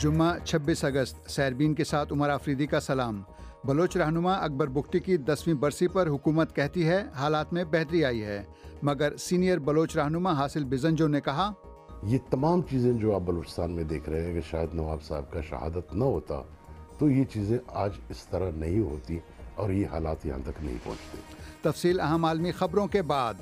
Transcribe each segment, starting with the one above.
जुम्मा 26 अगस्त सैरबीन के साथ उमर आफरीदी का सलाम। बलोच रहनुमा अकबर बुगटी की 10वीं बरसी पर हुकूमत कहती है हालात में बेहतरी आई है, मगर सीनियर बलोच रहनुमा हासिल बिजंजो ने कहा, ये तमाम चीज़ें जो आप बलूचिस्तान में देख रहे हैं कि शायद नवाब साहब का शहादत न होता तो ये चीज़ें आज इस तरह नहीं होती और ये हालात यहाँ तक नहीं पहुँचते। तफसील अहम आलमी खबरों के बाद।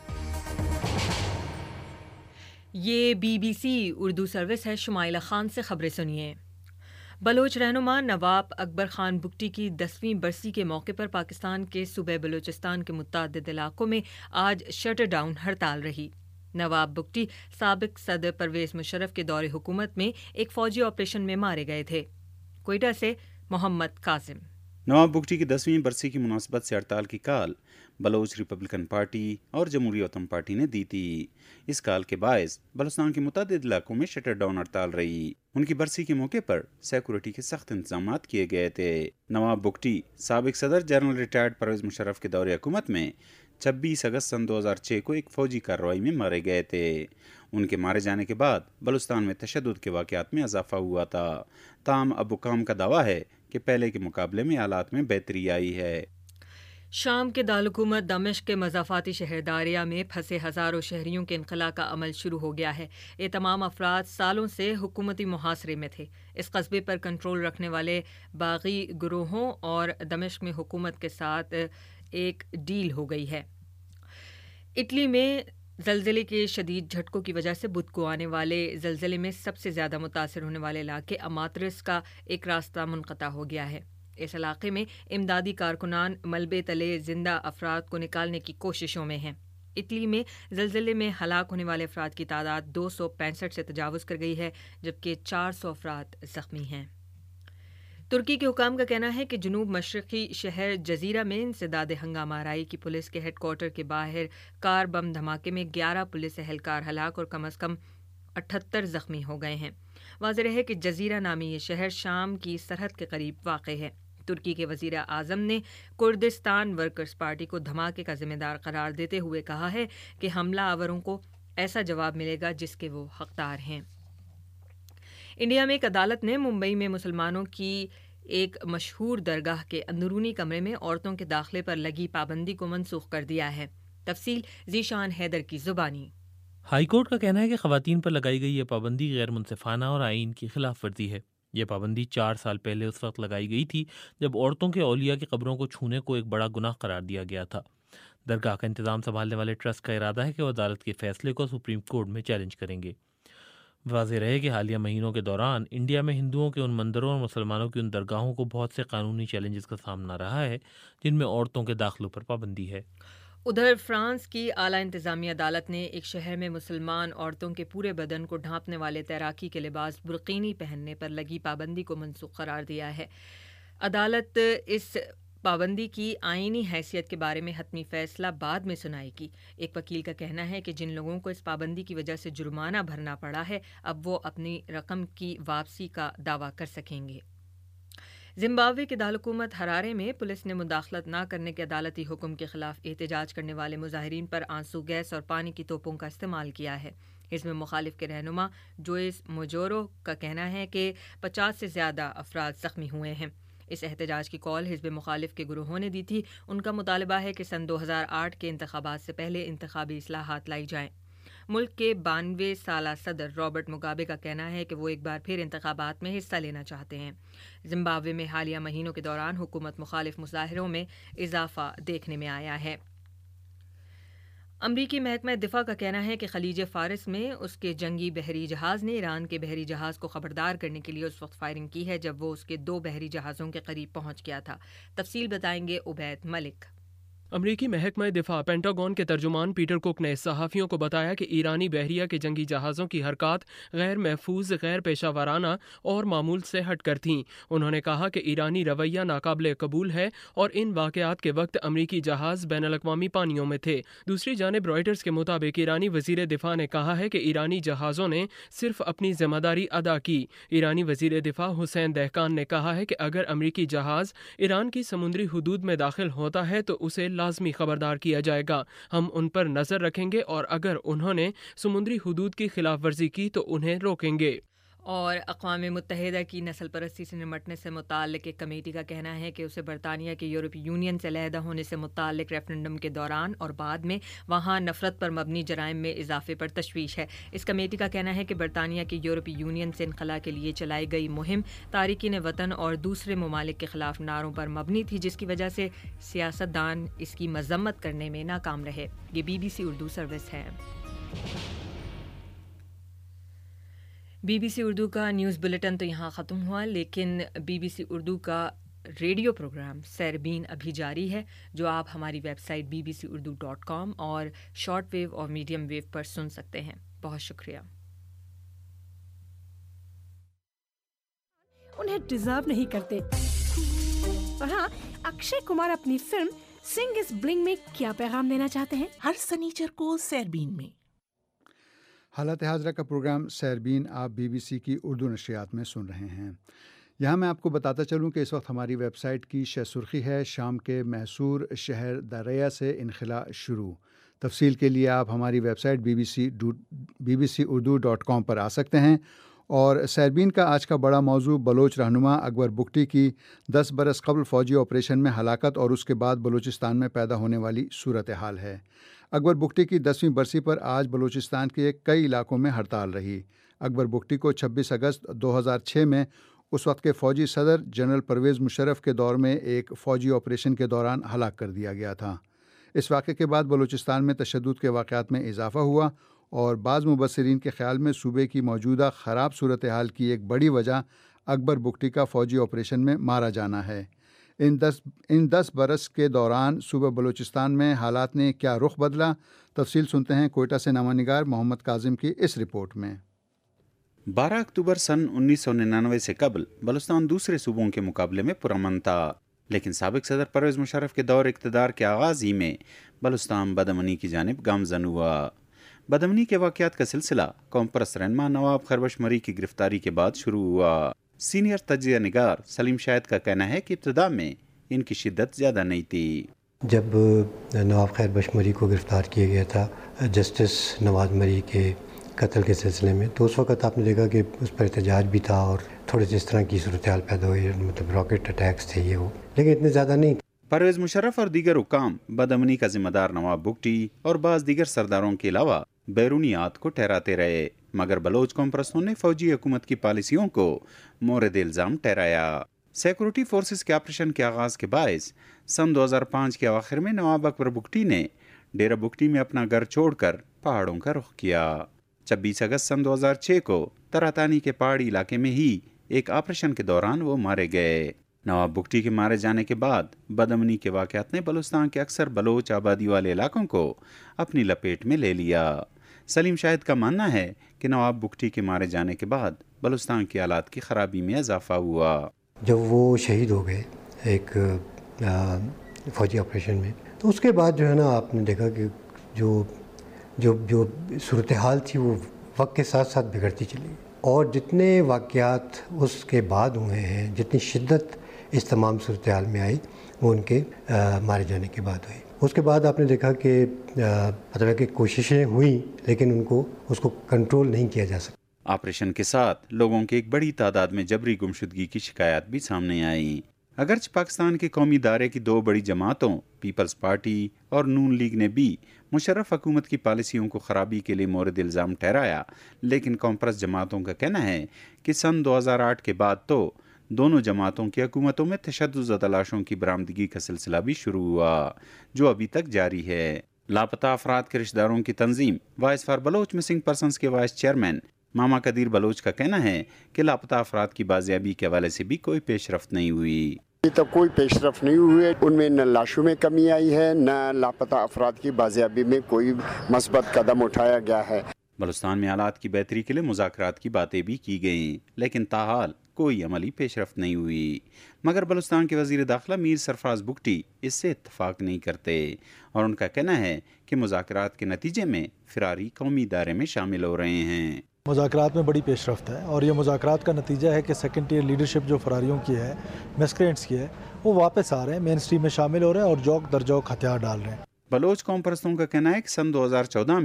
ये BBC उर्दू सर्विस है। शुमाइला खान से खबरें सुनिए। बलोच रहनुमा नवाब अकबर खान बुगटी की 10वीं बरसी के मौके पर पाकिस्तान के सूबे बलूचिस्तान के मुतअद्दिद इलाकों में आज शटर डाउन हड़ताल रही। नवाब बुगटी साबिक सदर परवेज मुशर्रफ के दौरे हुकूमत में एक फौजी ऑपरेशन में मारे गए थे। कोयटा से मोहम्मद कासिम। नवाब बुगटी की 10वीं बरसी की मुनासबत से हड़ताल की काल बलोच रिपब्लिकन पार्टी और जमहूरी वतन पार्टी ने दी थी। इस काल के बायस बलूचिस्तान के मुतअद्दिद इलाकों में शटर डाउन हड़ताल रही। उनकी बरसी के मौके पर सिक्योरिटी के सख्त इंतजाम किए गए थे। नवाब बुगटी साबिक सदर जनरल रिटायर्ड परवेज मुशर्रफ के दौरे हुकूमत में 26 अगस्त सन 2006 को एक फौजी कार्रवाई में मारे गए थे। उनके मारे जाने के बाद बलूचिस्तान में तशद्दुद के वाक़यात में इजाफा हुआ था। ताम अब हुकाम का दावा है कि पहले के मुकाबले में हालात में बेहतरी आई है। शाम के दारुल-हुकूमत दमिश्क के मज़ाफ़ाती शहर दारिया में फंसे हज़ारों शहरियों के इनख़ला का अमल शुरू हो गया है। ये तमाम अफराद सालों से हुकूमती मुहासरे में थे। इस कस्बे पर कंट्रोल रखने वाले बागी गिरोहों और दमिश्क में हुकूमत के साथ एक डील हो गई है। इटली में ज़लज़ले के शदीद झटकों की वजह से बुध को आने वाले ज़लज़ले में सबसे ज़्यादा मुतासर होने वाले इलाके अमात्रिस का एक रास्ता मुनक़ता हो गया है। इस इलाके में इमदादी कारकुनान मलबे तले जिंदा अफराद को निकालने की कोशिशों में हैं। इटली में ज़लज़ले में हलाक होने वाले अफराद की तादाद 265 से तजावुज़ कर गई है, जबकि 400 अफराद ज़ख्मी हैं। तुर्की के हुकाम का कहना है कि जनूब मशरक़ी शहर जजीरा में इंसदाद हंगामा आराई की पुलिस के हेडक्वार्टर के बाहर कार बम धमाके में 11 पुलिस एहलकार हलाक और कम अज़ कम 78 ज़ख्मी हो गए हैं। वाज़ेह है कि जजीरा नामी ये शहर शाम की सरहद के करीब वाक़ है। तुर्की के वज़ीर आज़म ने कुर्दिस्तान वर्कर्स पार्टी को धमाके का जिम्मेदार करार देते हुए कहा है कि हमला आवरों को ऐसा जवाब मिलेगा जिसके वो हकदार हैं। इंडिया में एक अदालत ने मुंबई में मुसलमानों की एक मशहूर दरगाह के अंदरूनी कमरे में औरतों के दाखिले पर लगी पाबंदी को मनसूख कर दिया है। तफसील ज़ीशान हैदर की ज़ुबानी। हाई कोर्ट का कहना है कि ख़वातीन पर लगाई गई ये पाबंदी गैर मुनसिफाना और आईन की खिलाफ वर्जी है। ये पाबंदी 4 साल पहले उस वक्त लगाई गई थी जब औरतों के औलिया की कब्रों को छूने को एक बड़ा गुनाह करार दिया गया था। दरगाह का इंतज़ाम संभालने वाले ट्रस्ट का इरादा है कि वो अदालत के फैसले को सुप्रीम कोर्ट में चैलेंज करेंगे। वाज़ेह रहे कि हालिया महीनों के दौरान इंडिया में हिंदुओं के उन मंदिरों और मुसलमानों की उन दरगाहों को बहुत से कानूनी चैलेंजेस का सामना रहा है जिनमें औरतों के दाखिलों पर पाबंदी है। उधर फ्रांस की आला इंतज़ामी अदालत ने एक शहर में मुसलमान औरतों के पूरे बदन को ढांपने वाले तैराकी के लिबास बुर्कीनी पहनने पर लगी पाबंदी को मनसूख करार दिया है। अदालत इस पाबंदी की आईनी हैसियत के बारे में हतमी फैसला बाद में सुनाएगी। एक वकील का कहना है कि जिन लोगों को इस पाबंदी की वजह से जुर्माना भरना पड़ा है, अब वो अपनी रकम की वापसी का दावा कर सकेंगे। जिम्बाब्वे के दारुल-हुकूमत हरारे में पुलिस ने मुदाखलत न करने के अदालती हुक्म के खिलाफ एहतजाज करने वाले मुजाहिरीन पर आंसू गैस और पानी की तोपों का इस्तेमाल किया है। इसमें मुखालिफ के रहनुमा जोइस मोजोरो का कहना है कि 50 से ज़्यादा अफराद ज़ख्मी हुए हैं। इस एहतजाज की कॉल हिज़्ब मुखालिफ के गुरूहों ने दी थी। उनका मुतालबा है कि सन 2008 के इंतखाबात से पहले इंतखाबी इस्लाहात लाई जाएँ। मुल्क के 92 साला सदर रॉबर्ट मुगाबे का कहना है कि वो एक बार फिर इंतखाबात में हिस्सा लेना चाहते हैं। जिम्बाब्वे में हालिया महीनों के दौरान हुकूमत मुखालिफ मुजाहिरों में इजाफा देखने में आया है। अमरीकी महकमा दिफा का कहना है कि खलीज फारिस में उसके जंगी बहरी जहाज़ ने ईरान के बहरी जहाज़ को खबरदार करने के लिए उस वक्त फायरिंग की है जब वो उसके 2 बहरी जहाज़ों के करीब पहुंच गया था। तफसील बताएंगे उबैद मलिक। अमरीकी महकमा दिफा पेंटागन के तर्जुमान पीटर कुक ने सहाफ़ियों को बताया कि ईरानी बहरिया के जंगी जहाज़ों की हरकत गैर महफूज, गैर पेशा वाराना और मामूल से हट कर थीं। उन्होंने कहा कि ईरानी रवैया नाकाबिले कबूल है और इन वाक़यात के वक्त अमरीकी जहाज़ बैनुल-अक़वामी पानियों में थे। दूसरी जानिब रॉयटर्स के मुताबिक ईरानी वज़ीर दिफा ने कहा है कि ईरानी जहाज़ों ने सिर्फ अपनी जिम्मेदारी अदा की। ईरानी वज़ीर दिफा हुसैन दहकान ने कहा है कि अगर अमरीकी जहाज़ ईरान की समुद्री हदूद में दाखिल होता है तो उसे लाजमी खबरदार किया जाएगा। हम उन पर नजर रखेंगे और अगर उन्होंने समुद्री हुदूद की खिलाफ वर्जी की तो उन्हें रोकेंगे। اور اقوام متحدہ کی نسل پرستی سے نمٹنے سے متعلق ایک کمیٹی کا کہنا ہے کہ اسے برطانیہ کے یورپی یونین سے علیحدہ ہونے سے متعلق ریفرنڈم کے دوران اور بعد میں وہاں نفرت پر مبنی جرائم میں اضافے پر تشویش ہے۔ اس کمیٹی کا کہنا ہے کہ برطانیہ کے یورپی یونین سے انخلاء کے لیے چلائی گئی مہم تارکین وطن اور دوسرے ممالک کے خلاف نعروں پر مبنی تھی، جس کی وجہ سے سیاستدان اس کی مذمت کرنے میں ناکام رہے۔ یہ BBC اردو سروس ہے۔ BBC اردو کا نیوز بلیٹن تو یہاں ختم ہوا، لیکن BBC اردو کا ریڈیو پروگرام سیربین ابھی جاری ہے، جو آپ ہماری ویب سائٹ bbcurdu.com اور شارٹ ویو اور میڈیم ویو پر سن سکتے ہیں۔ بہت شکریہ۔ انہیں ڈیزرو نہیں کرتے۔ اور ہاں، اکشے کمار اپنی فلم سنگ از بلنگ میں کیا پیغام دینا چاہتے ہیں؟ ہر سنیچر کو سیربین میں۔ حالات حاضرہ کا پروگرام سیربین آپ BBC کی اردو نشریات میں سن رہے ہیں۔ یہاں میں آپ کو بتاتا چلوں کہ اس وقت ہماری ویب سائٹ کی شہ سرخی ہے شام کے محصور شہر دریا سے انخلاء شروع۔ تفصیل کے لیے آپ ہماری ویب سائٹ bbcurdu.com پر آ سکتے ہیں۔ اور سیربین کا آج کا بڑا موضوع بلوچ رہنما اکبر بگٹی کی 10 برس قبل فوجی آپریشن میں ہلاکت اور اس کے بعد بلوچستان میں پیدا ہونے والی صورتحال ہے۔ اکبر بگٹی کی 10ویں برسی پر آج بلوچستان کے کئی علاقوں میں ہڑتال رہی۔ اکبر بگٹی کو 26 اگست 2006 میں اس وقت کے فوجی صدر جنرل پرویز مشرف کے دور میں ایک فوجی آپریشن کے دوران ہلاک کر دیا گیا تھا۔ اس واقعے کے بعد بلوچستان میں تشدد کے واقعات میں اضافہ ہوا اور بعض مبصرین کے خیال میں صوبے کی موجودہ خراب صورتحال کی ایک بڑی وجہ اکبر بگٹی کا فوجی آپریشن میں مارا جانا ہے۔ ان 10 برس کے دوران صوبہ بلوچستان میں حالات نے کیا رخ بدلا؟ تفصیل سنتے ہیں کوئٹہ سے نامہ نگار محمد کاظم کی اس رپورٹ میں۔ 12 اکتوبر سن 1999 سے قبل بلوچستان دوسرے صوبوں کے مقابلے میں پرامن تھا، لیکن سابق صدر پرویز مشرف کے دور اقتدار کے آغاز ہی میں بلوچستان بدامنی کی جانب گامزن ہوا۔ بدامنی کے واقعات کا سلسلہ قوم پرست رہنما نواب خربش مری کی گرفتاری کے بعد شروع ہوا۔ سینئر تجزیہ نگار سلیم شاہد کا کہنا ہے کہ ابتدا میں ان کی شدت زیادہ نہیں تھی۔ جب نواب خربش مری کو گرفتار کیا گیا تھا جسٹس نواز مری کے قتل کے سلسلے میں، تو اس وقت آپ نے دیکھا کہ اس پر احتجاج بھی تھا اور تھوڑے سے اس طرح کی صورتحال پیدا ہوئی، مطلب راکٹ اٹیکس تھے یہ وہ، لیکن اتنے زیادہ نہیں۔ پرویز مشرف اور دیگر حکام بدامنی کا ذمہ دار نواب بگٹی اور بعض دیگر سرداروں کے علاوہ بیرونیات کو ٹھہراتے رہے، مگر بلوچ قوم پرستوں نے فوجی حکومت کی پالیسیوں کو مورد الزام ٹھہرایا۔ سیکورٹی فورسز کے آپریشن کے آغاز کے باعث سن 2005 کے اواخر میں نواب اکبر بگٹی نے ڈیرہ بگٹی میں اپنا گھر چھوڑ کر پہاڑوں کا رخ کیا۔ 26 اگست سن 2006 کو تراتانی کے پہاڑی علاقے میں ہی ایک آپریشن کے دوران وہ مارے گئے۔ نواب بگٹی کے مارے جانے کے بعد بدامنی کے واقعات نے بلوچستان کے اکثر بلوچ آبادی والے علاقوں کو اپنی لپیٹ میں لے لیا۔ سلیم شاہد کا ماننا ہے کہ نواب بگٹی کے مارے جانے کے بعد بلوچستان کی حالات کی خرابی میں اضافہ ہوا۔ جب وہ شہید ہو گئے ایک فوجی آپریشن میں، تو اس کے بعد جو ہے نا آپ نے دیکھا کہ جو صورتحال تھی وہ وقت کے ساتھ ساتھ بگڑتی چلی گئی، اور جتنے واقعات اس کے بعد ہوئے ہیں، جتنی شدت اس تمام صورتحال میں آئی، وہ ان کے مارے جانے کے بعد ہوئی۔ اس کے بعد آپ نے دیکھا کہ مطلب کہ کوششیں ہوئیں لیکن اس کو کنٹرول نہیں کیا جا سکتا۔ آپریشن کے ساتھ لوگوں کی ایک بڑی تعداد میں جبری گمشدگی کی شکایات بھی سامنے آئیں۔ اگرچہ پاکستان کے قومی دائرے کی 2 بڑی جماعتوں پیپلز پارٹی اور نون لیگ نے بھی مشرف حکومت کی پالیسیوں کو خرابی کے لیے مورد الزام ٹھہرایا، لیکن قوم پرست جماعتوں کا کہنا ہے کہ سن 2008 کے بعد تو دونوں جماعتوں کی حکومتوں میں تشدد زدہ لاشوں کی برآمدگی کا سلسلہ بھی شروع ہوا، جو ابھی تک جاری ہے۔ لاپتہ افراد کے رشتہ داروں کی تنظیم voice for Baloch missing persons کے وائس چیئرمین ماما قدیر بلوچ کا کہنا ہے کہ لاپتہ افراد کی بازیابی کے حوالے سے بھی کوئی پیش رفت نہیں ہوئی۔ ابھی تک کوئی پیش رفت نہیں ہوئی ہے، ان میں نہ لاشوں میں کمی آئی ہے، نہ لاپتہ افراد کی بازیابی میں کوئی مثبت قدم اٹھایا گیا ہے۔ بلوچستان میں حالات کی بہتری کے لیے مذاکرات کی باتیں بھی کی گئیں، لیکن تاحال کوئی عملی پیش رفت نہیں ہوئی، مگر بلوچستان کے وزیر داخلہ میر سرفراز بگٹی اس سے اتفاق نہیں کرتے، اور ان کا کہنا ہے کہ مذاکرات کے نتیجے میں فراری قومی دائرے میں شامل ہو رہے ہیں۔ مذاکرات میں بڑی پیش رفت ہے، اور یہ مذاکرات کا نتیجہ ہے کہ سیکنڈ ٹیئر لیڈرشپ جو فراریوں کی ہے، میسکرینٹس کی ہے، وہ واپس آ رہے ہیں، مین سٹریم میں شامل ہو رہے ہیں اور جوک در جوک ہتھیار ڈال رہے ہیں۔ بلوچ قوم پرستوں کا کہنا ہے کہ سن 2014 میں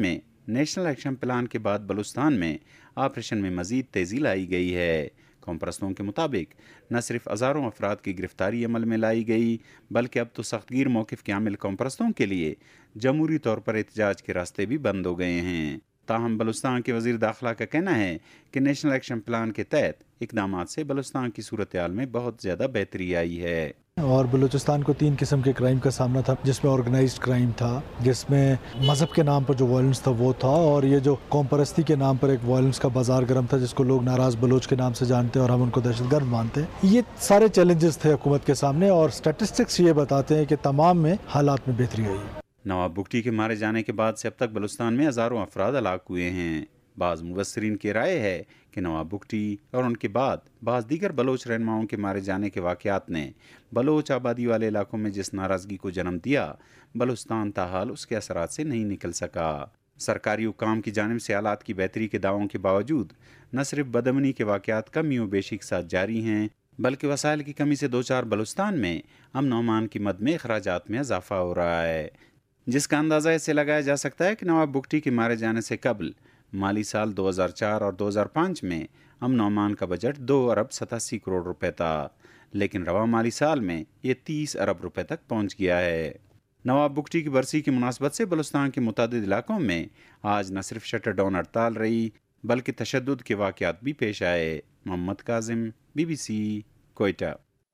نیشنل ایکشن پلان کے بعد بلوچستان میں آپریشن میں مزید تیزی لائی گئی ہے۔ قوم پرستوں کے مطابق نہ صرف ہزاروں افراد کی گرفتاری عمل میں لائی گئی، بلکہ اب تو سخت گیر موقف کے حامل قوم پرستوں کے لیے جمہوری طور پر احتجاج کے راستے بھی بند ہو گئے ہیں۔ تاہم بلوچستان کے وزیر داخلہ کا کہنا ہے کہ نیشنل ایکشن پلان کے تحت اقدامات سے بلوچستان کی صورتحال میں بہت زیادہ بہتری آئی ہے۔ اور بلوچستان کو 3 قسم کے کرائم کا سامنا تھا، جس میں آرگنائزڈ کرائم تھا، جس میں مذہب کے نام پر جو وائلنس تھا وہ تھا، اور یہ جو قوم پرستی کے نام پر ایک وائلنس کا بازار گرم تھا جس کو لوگ ناراض بلوچ کے نام سے جانتے ہیں اور ہم ان کو دہشت گرد مانتے ہیں۔ یہ سارے چیلنجز تھے حکومت کے سامنے، اور سٹیٹسٹکس یہ بتاتے ہیں کہ تمام میں حالات میں بہتری آئی۔ نواب بگٹی کے مارے جانے کے بعد سے اب تک بلوچستان میں ہزاروں افراد ہلاک ہوئے ہیں۔ بعض مبصرین کی رائے ہے کہ نواب بگٹی اور ان کے بعد بعض دیگر بلوچ رہنماؤں کے مارے جانے کے واقعات نے بلوچ آبادی والے علاقوں میں جس ناراضگی کو جنم دیا، بلوچستان تاحال اس کے اثرات سے نہیں نکل سکا۔ سرکاری حکام کی جانب سے حالات کی بہتری کے دعووں کے باوجود نہ صرف بدامنی کے واقعات کمی و بیشی کے ساتھ جاری ہیں، بلکہ وسائل کی کمی سے دوچار بلوچستان میں امن و امان کی مد میں اخراجات میں اضافہ ہو رہا ہے، جس کا اندازہ اس سے لگایا جا سکتا ہے کہ نواب بگٹی کے مارے جانے سے قبل مالی سال 2004 اور 2005 میں امن و امان کا بجٹ 2 ارب 87 کروڑ روپے تھا، لیکن رواں مالی سال میں یہ 30 ارب روپے تک پہنچ گیا ہے۔ نواب بگٹی کی برسی کی مناسبت سے بلوچستان کے متعدد علاقوں میں آج نہ صرف شٹر ڈاؤن ہڑتال رہی، بلکہ تشدد کے واقعات بھی پیش آئے۔ محمد کاظم، BBC، کوئٹہ۔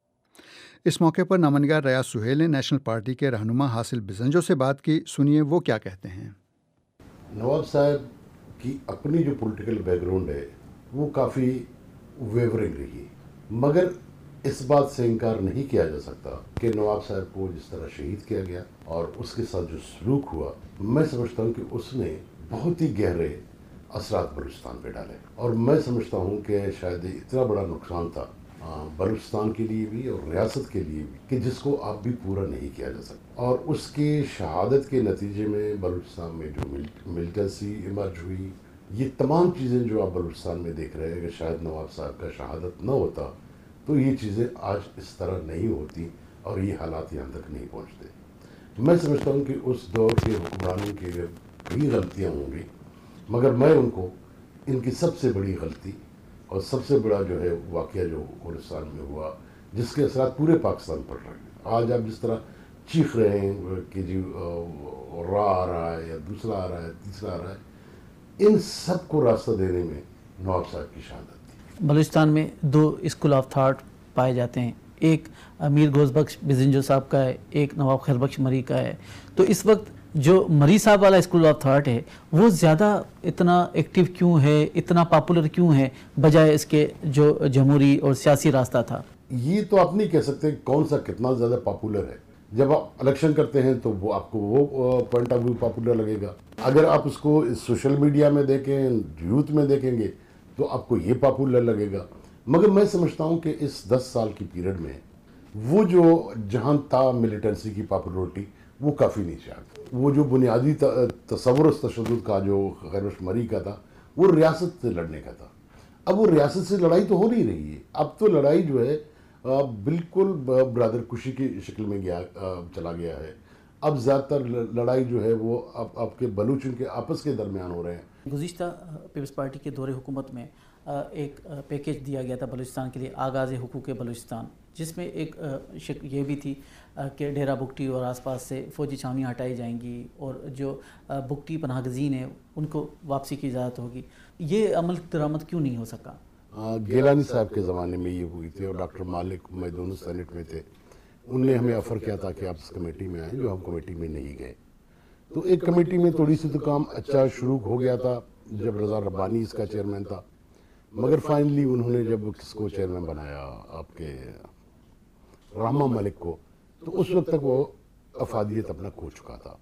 اس موقع پر نامنگار ریاض سہیل نے نیشنل پارٹی کے رہنما حاصل بزنجو سے بات کی، سنیے وہ کیا کہتے ہیں۔ نواب صاحب کی اپنی جو پولیٹیکل بیک گراؤنڈ ہے وہ کافی ویورنگ رہی، مگر اس بات سے انکار نہیں کیا جا سکتا کہ نواب صاحب کو جس طرح شہید کیا گیا اور اس کے ساتھ جو سلوک ہوا، میں سمجھتا ہوں کہ اس نے بہت ہی گہرے اثرات بلوچستان پہ ڈالے، اور میں سمجھتا ہوں کہ شاید اتنا بڑا نقصان تھا بلوچستان کے لیے بھی اور ریاست کے لیے بھی کہ جس کو اب بھی پورا نہیں کیا جا سکتا، اور اس کی شہادت کے نتیجے میں بلوچستان میں جو ملٹنسی ایمرج ہوئی، یہ تمام چیزیں جو آپ بلوچستان میں دیکھ رہے ہیں کہ شاید نواب صاحب کا شہادت نہ ہوتا تو یہ چیزیں آج اس طرح نہیں ہوتی اور یہ حالات یہاں تک نہیں پہنچتے۔ میں سمجھتا ہوں کہ اس دور کے حکمرانوں کی بھی غلطیاں ہوں گی، مگر میں ان کو ان کی سب سے بڑی غلطی اور سب سے بڑا جو ہے واقعہ جو بلوچستان میں ہوا جس کے اثرات پورے پاکستان پر رہے ہیں، آج آپ جس طرح چیخ رہے ہیں کہ جی راہ آ رہا ہے یا دوسرا آ رہا ہے تیسرا آ رہا ہے، ان سب کو راستہ دینے میں نواب صاحب کی شہادت تھی۔ بلوچستان میں 2 اسکول آف تھاٹ پائے جاتے ہیں، ایک امیر گوز بخش بزنجو صاحب کا ہے، ایک نواب خیر بخش مری کا ہے۔ تو اس وقت جو مری صاحب والا اسکول آف تھاٹ ہے وہ زیادہ اتنا ایکٹیو کیوں ہے، اتنا پاپولر کیوں ہے بجائے اس کے جو جمہوری اور سیاسی راستہ تھا؟ یہ تو آپ نہیں کہہ سکتے کون سا کتنا زیادہ پاپولر ہے۔ جب آپ الیکشن کرتے ہیں تو وہ آپ کو وہ پوائنٹ آف ویو پاپولر لگے گا، اگر آپ اس کو سوشل میڈیا میں دیکھیں، یوتھ میں دیکھیں گے تو آپ کو یہ پاپولر لگے گا۔ مگر میں سمجھتا ہوں کہ اس 10 سال کی پیریڈ میں وہ جو جہاں تھا ملیٹنسی کی پاپولرٹی وہ کافی نیچے آ گئی۔ وہ جو بنیادی تصور تشدد کا جو خیر بخش مری کا تھا وہ ریاست سے لڑنے کا تھا، اب وہ ریاست سے لڑائی تو ہو نہیں رہی ہے، اب تو لڑائی جو ہے بالکل برادر کشی کی شکل میں چلا گیا ہے۔ اب زیادہ تر لڑائی جو ہے وہ اب آپ کے بلوچوں کے آپس کے درمیان ہو رہے ہیں۔ گزشتہ پیپلز پارٹی کے دور حکومت میں ایک پیکیج دیا گیا تھا بلوچستان کے لیے، آغاز حقوق بلوچستان، جس میں ایک یہ بھی تھی کہ ڈیرہ بگٹی اور آس پاس سے فوجی چھاونیاں ہٹائی جائیں گی اور جو بگٹی پناہ گزین ہیں ان کو واپسی کی اجازت ہوگی۔ یہ عمل درآمد کیوں نہیں ہو سکا؟ گیلانی صاحب کے زمانے میں یہ ہوئی تھی اور ڈاکٹر مالک، میں دونوں سینٹ میں تھے، ان نے ہمیں آفر کیا تھا کہ آپ اس کمیٹی میں آئیں، جو ہم کمیٹی میں نہیں گئے۔ تو ایک کمیٹی میں تھوڑی سی تو کام اچھا شروع ہو گیا تھا جب رضا ربانی اس کا چیئرمین تھا، مگر فائنلی انہوں نے جب کس کو چیئرمین بنایا، آپ کے رحمہ ملک کو، تو اس وقت تک وہ افادیت اپنا کھو چکا تھا۔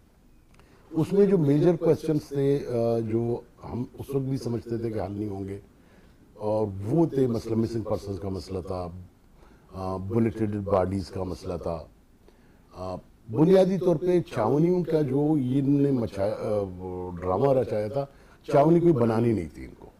اس میں جو میجر کوسچنز تھے جو ہم اس وقت بھی سمجھتے تھے کہ حل نہیں ہوں گے، اور وہ تھے مسئلہ مسنگ پرسنز کا مسئلہ تھا، بلیٹڈ باڈیز کا مسئلہ تھا، بنیادی طور پہ چھاونیوں کا جو ان نے ڈرامہ رچایا تھا، چھاونی کوئی بنانی نہیں تھی ان کو،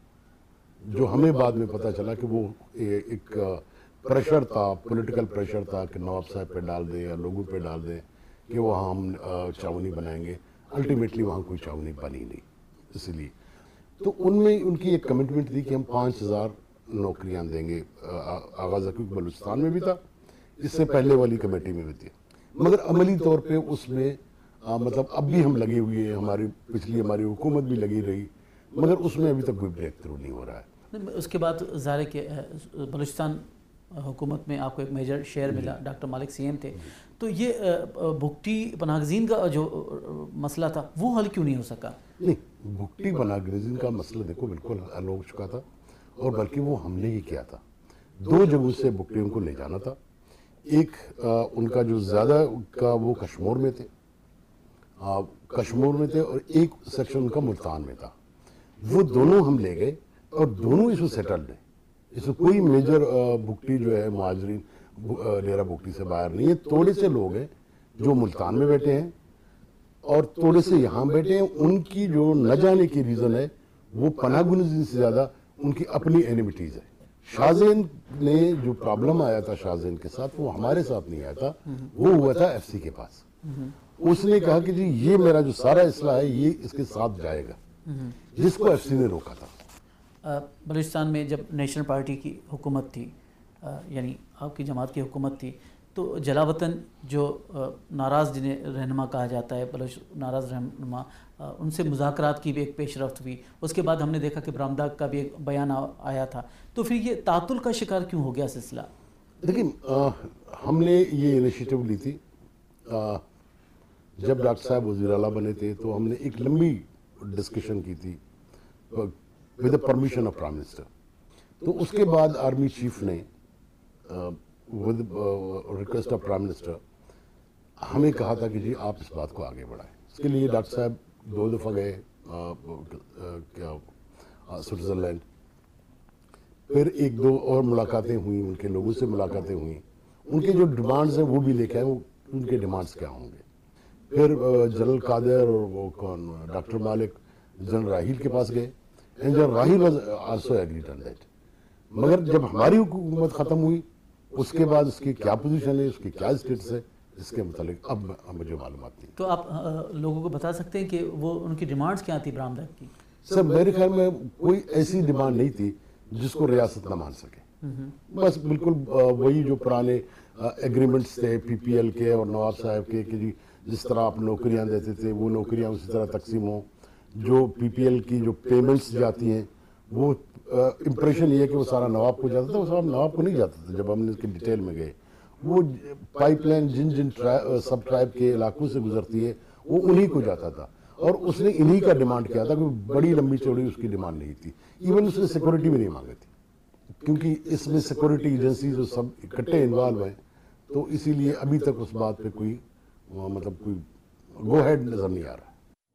جو ہمیں بعد میں پتہ چلا کہ وہ ایک پریشر تھا، پولیٹیکل پریشر تھا کہ نواب صاحب پہ ڈال دیں یا لوگوں پہ ڈال دیں کہ وہ ہم چھاونی بنائیں گے۔ الٹیمیٹلی وہاں کوئی چھاونی بنی نہیں. اسی لیے تو ان میں ان کی ایک کمٹمنٹ تھی کہ ہم 5000 نوکریاں دیں گے. آغاز حقوق بلوچستان میں بھی تھا, اس سے پہلے والی کمیٹی میں بھی تھی, مگر عملی طور پہ اس میں مطلب اب بھی ہم لگے ہوئے ہیں, ہماری حکومت بھی لگی رہی, مگر اس میں ابھی تک کوئی بریک تھرو نہیں ہو رہا ہے. اس کے بعد ظاہر ہے کہ بلوچستان حکومت میں آپ کو ایک میجر شیئر ملا, ڈاکٹر مالک سی ایم تھے, تو یہ بھگٹی پناہ گزین کا جو مسئلہ تھا وہ حل کیوں نہیں ہو سکا؟ نہیں, بھگٹی پناہ گزین کا مسئلہ دیکھو بالکل حل ہو چکا تھا, اور بلکہ وہ ہم نے ہی کیا تھا. 2 جگہوں سے بھگٹیوں کو لے جانا تھا. ایک ان کا جو زیادہ کا وہ کشمور میں تھے, اور ایک سیکشن ان کا ملتان میں تھا. وہ دونوں ہم لے گئے اور دونوں اس میں سیٹلڈ ہیں. اس میں کوئی میجر بھگٹی جو ہے مہاجرین ڈیرہ بھگٹی سے باہر نہیں ہے. تھوڑے سے لوگ ہیں جو ملتان میں بیٹھے ہیں اور تھوڑے سے یہاں بیٹھے ہیں. ان کی جو نہ جانے کی ریزن ہے وہ پناہ گزین سے زیادہ ان کی اپنی اینیمیٹیز ہے. شاہ زین نے جو پرابلم آیا تھا شاہ زین کے ساتھ, وہ ہمارے ساتھ نہیں آیا تھا, وہ ہوا تھا ایف سی کے پاس. اس نے کہا کہ جی یہ میرا جو سارا اصلاح ہے یہ اس کے ساتھ جائے گا, جس کو ایف سی نے روکا تھا. بلوچستان میں جب نیشنل پارٹی کی حکومت تھی, یعنی آپ کی جماعت کی حکومت تھی, تو جلا وطن جو ناراض جنہیں رہنما کہا جاتا ہے, بلوچ ناراض رہنما, ان سے مذاکرات کی بھی ایک پیش رفت ہوئی. اس کے بعد ہم نے دیکھا کہ برآمدہ کا بھی ایک بیان آیا تھا. تو پھر یہ تعطل کا شکار کیوں ہو گیا سلسلہ؟ دیکھیں, ہم نے یہ انیشیٹو لی تھی جب ڈاکٹر صاحب وزیر اعلیٰ بنے تھے, تو ہم نے ایک لمبی ڈسکشن کی تھی with the permission of prime minister. تو اس کے بعد آرمی چیف نے with request of prime minister ہمیں کہا تھا کہ جی آپ اس بات کو آگے بڑھائیں. اس کے لیے ڈاکٹر صاحب 2 دفعہ گئے سوئٹزرلینڈ, پھر 1-2 اور ملاقاتیں ہوئیں, ان کے لوگوں سے ملاقاتیں ہوئیں. ان کے جو ڈیمانڈز ہیں وہ بھی لے کے آئے, وہ ان کے ڈیمانڈز کیا ہوں گے. پھر جنرل قادر اور وہ کون ڈاکٹر مالک جنرل راحیل کے پاس گئے, and general Raheel was also agreed on that. مگر جب ہماری حکومت ختم ہوئی, اس کے بعد اس کی کیا پوزیشن ہے, اس کی کیا اسٹیٹس ہے, اس کے متعلق اب مجھے معلومات نہیں. تو آپ لوگوں کو بتا سکتے ہیں کہ وہ ان کی ڈیمانڈز کیا تھی برآمدہ کی؟ سر میرے خیال میں کوئی ایسی ڈیمانڈ نہیں تھی جس کو ریاست نہ مان سکے. بس بالکل وہی جو پرانے ایگریمنٹس تھے پی پی ایل کے اور نواب صاحب کے, کہ جی جس طرح آپ نوکریاں دیتے تھے وہ نوکریاں اسی طرح تقسیم ہوں. جو پی پی ایل کی جو پیمنٹس جاتی ہیں وہ امپریشن یہ ہے کہ وہ سارا نواب کو جاتا تھا, وہ سارا نواب کو نہیں جاتا تھا. جب ہم نے اس کی ڈیٹیل میں گئے, وہ پائپ لائن جن سب ٹرائب کے علاقوں سے گزرتی ہے وہ انہی کو جاتا تھا, اور اس نے انہی کا ڈیمانڈ کیا تھا. کوئی بڑی لمبی چوڑی اس کی ڈیمانڈ نہیں تھی. ایون اس نے سیکورٹی بھی نہیں مانگی تھی, کیونکہ اس میں سیکورٹی ایجنسیز سب اکٹھے انوالو ہیں. تو اسی لیے ابھی تک اس بات پہ کوئی مطلب کوئی گو ہیڈ نظر نہیں آ رہا.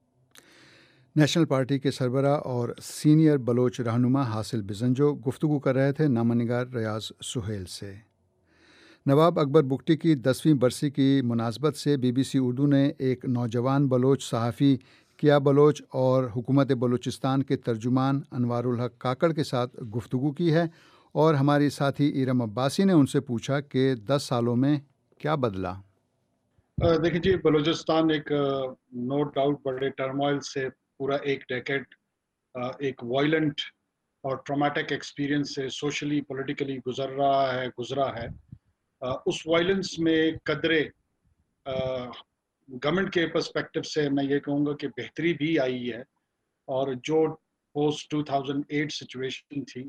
نیشنل پارٹی کے سربراہ اور سینئر بلوچ رہنما حاصل بزنجو گفتگو کر رہے تھے نامہ نگار ریاض سہیل سے. نواب اکبر بگٹی کی 10ویں برسی کی مناسبت سے بی بی سی اردو نے ایک نوجوان بلوچ صحافی کیا بلوچ اور حکومت بلوچستان کے ترجمان انوار الحق کاکڑ کے ساتھ گفتگو کی ہے, اور ہماری ساتھی ایرم عباسی نے ان سے پوچھا کہ 10 سالوں میں کیا بدلا. دیکھیں جی, بلوچستان ایک نو ڈاؤٹ بڑے ٹرموائل سے پورا ایک ڈیکیڈ ایک وائلنٹ اور ٹرامیٹک ایکسپیرینس سے سوشلی پولیٹیکلی گزرا ہے. اس وائلنس میں قدرے گورنمنٹ کے پرسپیکٹو سے میں یہ کہوں گا کہ بہتری بھی آئی ہے, اور جو پوسٹ 2008 سچویشن تھی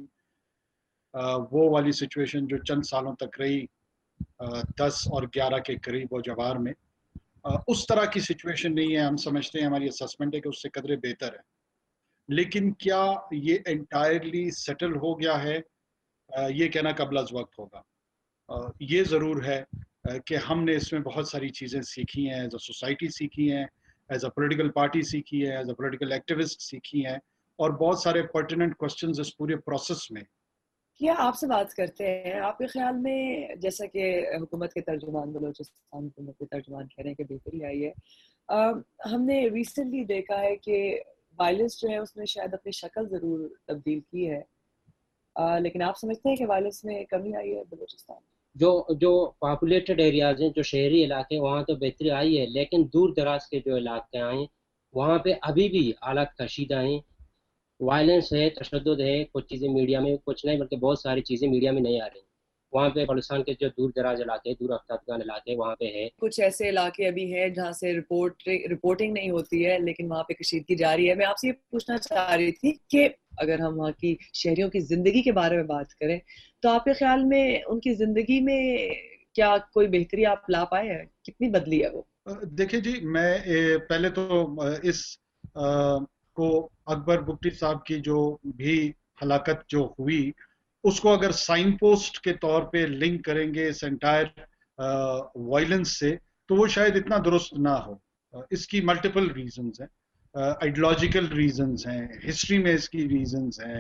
وہ والی سچویشن جو چند سالوں تک رہی 10 اور 11 کے قریب و جوار میں, اس طرح کی سچویشن نہیں ہے. ہم سمجھتے ہیں, ہماری اسسمنٹ ہے کہ اس سے قدرے بہتر ہے. لیکن کیا یہ انٹائرلی سیٹل ہو گیا ہے, یہ کہنا قبل از وقت ہوگا. یہ ضرور ہے کہ ہم نے اس میں بہت ساری چیزیں سیکھی ہیں, ایز اے سوسائٹی سیکھی ہیں, ایز اے پولیٹیکل پارٹی سیکھی ہے, ایز اے پولیٹیکل ایکٹیوسٹ سیکھی ہیں, اور بہت سارے پرٹیننٹ کوسچنز اس پورے پروسیس میں. کیا آپ سے بات کرتے ہیں, آپ کے خیال میں جیسا کہ حکومت کے ترجمان بلوچستان حکومت کے ترجمان کہہ رہے ہیں کہ بہتری آئی ہے, ہم نے ریسنٹلی دیکھا ہے کہ وائلنس جو ہے اس نے شاید اپنی شکل ضرور تبدیل کی ہے, لیکن آپ سمجھتے ہیں کہ وائلنس میں کمی آئی ہے بلوچستان؟ جو پاپولیٹڈ ایریاز ہیں, جو شہری علاقے, وہاں تو بہتری آئی ہے, لیکن دور دراز کے جو علاقے ہیں وہاں پہ ابھی بھی حالات کشیدہ ہیں، وائلنس ہے، تشدد ہے، کچھ چیزیں میڈیا میں، کچھ نہیں بلکہ بہت ساری چیزیں میڈیا میں نہیں آ رہی ہیں. وہاں پہ بلوچستان کے جو دور دراز علاقے، دور افتادگان علاقے وہاں پہ ہے. کچھ ایسے علاقے ابھی ہیں جہاں سے رپورٹنگ نہیں ہوتی ہے لیکن وہاں پہ کشیدگی جاری ہے. میں آپ سے یہ پوچھنا چاہ رہی تھی کہ اگر ہم وہاں کی شہریوں کی زندگی کے بارے میں بات کریں تو آپ کے خیال میں ان کی زندگی میں کیا کوئی بہتری آپ لا پائے ہیں؟ کتنی بدلی ہے وہ؟ دیکھیں جی، میں پہلے تو اس کو اکبر بگٹی صاحب کی جو بھی ہلاکت جو ہوئی اس کو اگر سائن پوسٹ کے طور پہ لنک کریں گے اس انٹائر وائلنس سے تو وہ شاید اتنا درست نہ ہو. اس کی ملٹیپل ریزنز ہیں، آئیڈیالوجیکل ریزنز ہیں، ہسٹری میں اس کی ریزنز ہیں.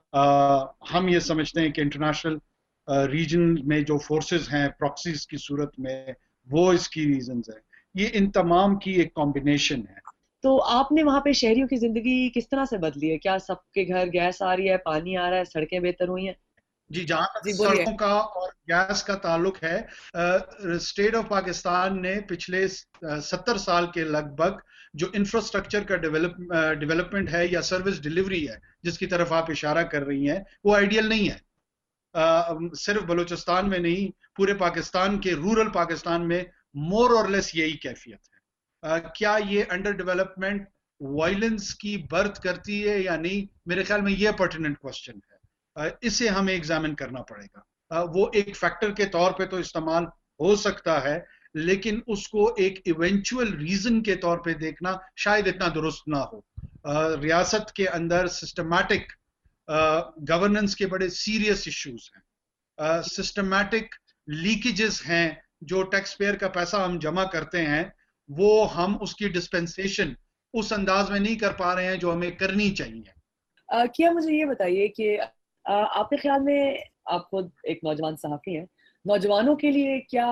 ہم یہ سمجھتے ہیں کہ انٹرنیشنل ریجن میں جو فورسز ہیں پراکسیز کی صورت میں وہ اس کی ریزنز ہیں. یہ ان تمام کی ایک کمبینیشن ہے. تو آپ نے وہاں پہ شہریوں کی زندگی کس طرح سے بدلی ہے؟ کیا سب کے گھر گیس آ رہی ہے، پانی آ رہا ہے، سڑکیں بہتر ہوئی ہیں؟ جی، جہاں تک سڑکوں کا اور گیس کا تعلق ہے، اسٹیٹ آف پاکستان نے پچھلے 70 سال کے لگ بھگ جو انفراسٹرکچر کا ڈیولپمنٹ ہے یا سروس ڈیلیوری ہے جس کی طرف آپ اشارہ کر رہی ہیں وہ آئیڈیل نہیں ہے. صرف بلوچستان میں نہیں، پورے پاکستان کے رورل پاکستان میں مور اور لیس یہی کیفیت ہے. کیا یہ انڈر ڈیولپمنٹ وائلنس کی برتھ کرتی ہے یا نہیں؟ میرے خیال میں یہ پرٹیننٹ کوسچن ہے. اسے ہمیں ایگزامن کرنا پڑے گا. وہ ایک فیکٹر کے طور پہ تو استعمال ہو سکتا ہے لیکن اس کو ایک ایونچول ریزن کے طور پہ دیکھنا شاید اتنا درست نہ ہو. ریاست کے اندر سسٹمیٹک گورننس کے بڑے سیریس ایشوز ہیں، سسٹمیٹک لیکیجز ہیں. جو ٹیکس پیئر کا پیسہ ہم جمع کرتے ہیں وہ ہم اس کی ڈسپنسیشن اس انداز میں نہیں کر پا رہے ہیں جو ہمیں کرنی چاہیے. کیا مجھے یہ بتائیے کہ آپ کے خیال میں، آپ خود ایک نوجوان صحافی ہیں، نوجوانوں کے لیے کیا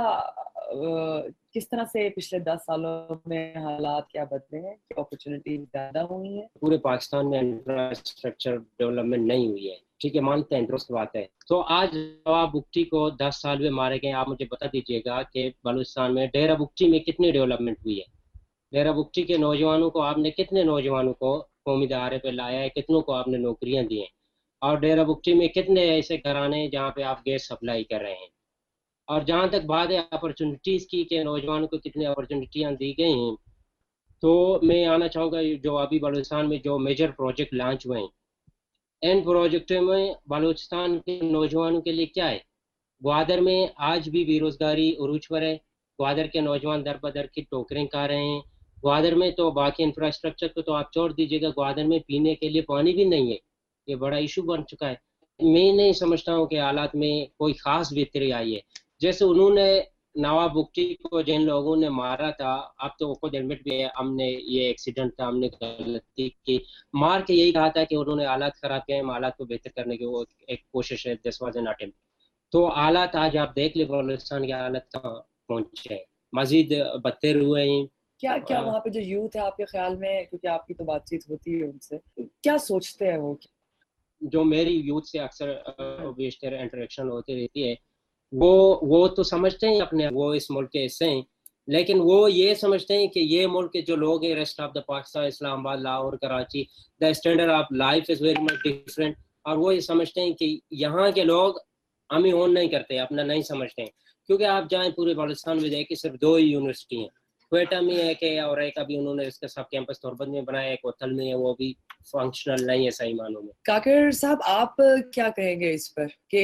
کس طرح سے پچھلے 10 سالوں میں حالات کیا بدلے ہیں؟ کیا اپرچونٹی زیادہ ہوئی ہیں؟ پورے پاکستان میں انفراسٹرکچر ڈیولپمنٹ نہیں ہوئی ہے، ٹھیک ہے، مانتے ہیں، درست بات ہے. تو آج نواب بگٹی کو 10 سال میں مارے گئے. آپ مجھے بتا دیجیے گا کہ بلوچستان میں ڈیرہ بگٹی میں کتنی ڈیولپمنٹ ہوئی ہے؟ ڈیرہ بگٹی کے نوجوانوں کو آپ نے کتنے نوجوانوں کو قومی دھارے پہ لایا ہے؟ کتنوں کو آپ نے نوکریاں دی ہیں؟ اور ڈیرہ بگٹی میں کتنے ایسے گھرانے ہیں جہاں پہ آپ گیس سپلائی کر رہے ہیں؟ اور جہاں تک بات ہے اپرچونٹیز کی کہ نوجوانوں کو کتنی اپرچونٹیاں دی گئی ہیں، تو میں آنا چاہوں گا جو ابھی بلوچستان میں جو میجر پروجیکٹ لانچ ہوئے ہیں، ان پروجیکٹوں میں بلوچستان کے نوجوانوں کے لیے کیا ہے؟ گوادر میں آج بھی بے روزگاری عروج پر ہے. گوادر کے نوجوان در بدر کی ٹوکریں کھا رہے ہیں. گوادر میں تو باقی انفراسٹرکچر کو تو آپ چھوڑ دیجیے گا، گوادر میں پینے کے لیے پانی بھی نہیں ہے. یہ بڑا ایشو بن چکا ہے. میں نہیں سمجھتا ہوں کہ حالات میں کوئی خاص بہتری آئی ہے. جیسے انہوں نے نواب بگٹی کو جن لوگوں نے مارا تھا، اب تو خود ایڈمٹ بھی ہے، ہم نے یہ ایکسیڈنٹ تھا، ہم نے غلطی کی، مار کے یہی کہا تھا کہ انہوں نے حالات خراب کیے ہیں، حالات کو بہتر کرنے کی وہ ایک کوشش ہے. This was an attempt. تو حالات آج آپ دیکھ لیں بلوچستان کے حالات کہاں پہنچے ہیں، مزید بدتر ہوئے ہیں. کیا وہاں پہ جو یوتھ ہے آپ کے خیال میں، کیونکہ آپ کی تو بات چیت ہوتی ہے ان سے، کیا سوچتے ہیں وہ؟ جو میری یوتھ سے اکثر بیشتر انٹریکشن ہوتی رہتی ہے، وہ تو سمجھتے ہیں اپنے وہ اس ملک کے حصے ہیں، لیکن وہ یہ سمجھتے ہیں کہ یہ ملک کے جو لوگ ہیں rest of the Pakistan, Islamabad, Lahore, Karachi, the standard of life is very much different. اور وہ یہ سمجھتے ہیں کہ یہاں کے لوگ ہمیں اون نہیں کرتے، اپنا نہیں سمجھتے ہیں. کیونکہ آپ جائیں پورے بلوچستان میں دیکھیں صرف 2 ہی یونیورسٹی ہیں، کوئٹہ میں ایک ہے اور ایک ابھی انہوں نے اس کا سب کیمپس توربند میں بنایا، ایک اوتھل میں ہے، وہ بھی فنکشنل نہیں ہے صحیح معنوں میں. کاکر صاحب، آپ کیا کہیں گے اس پر کہ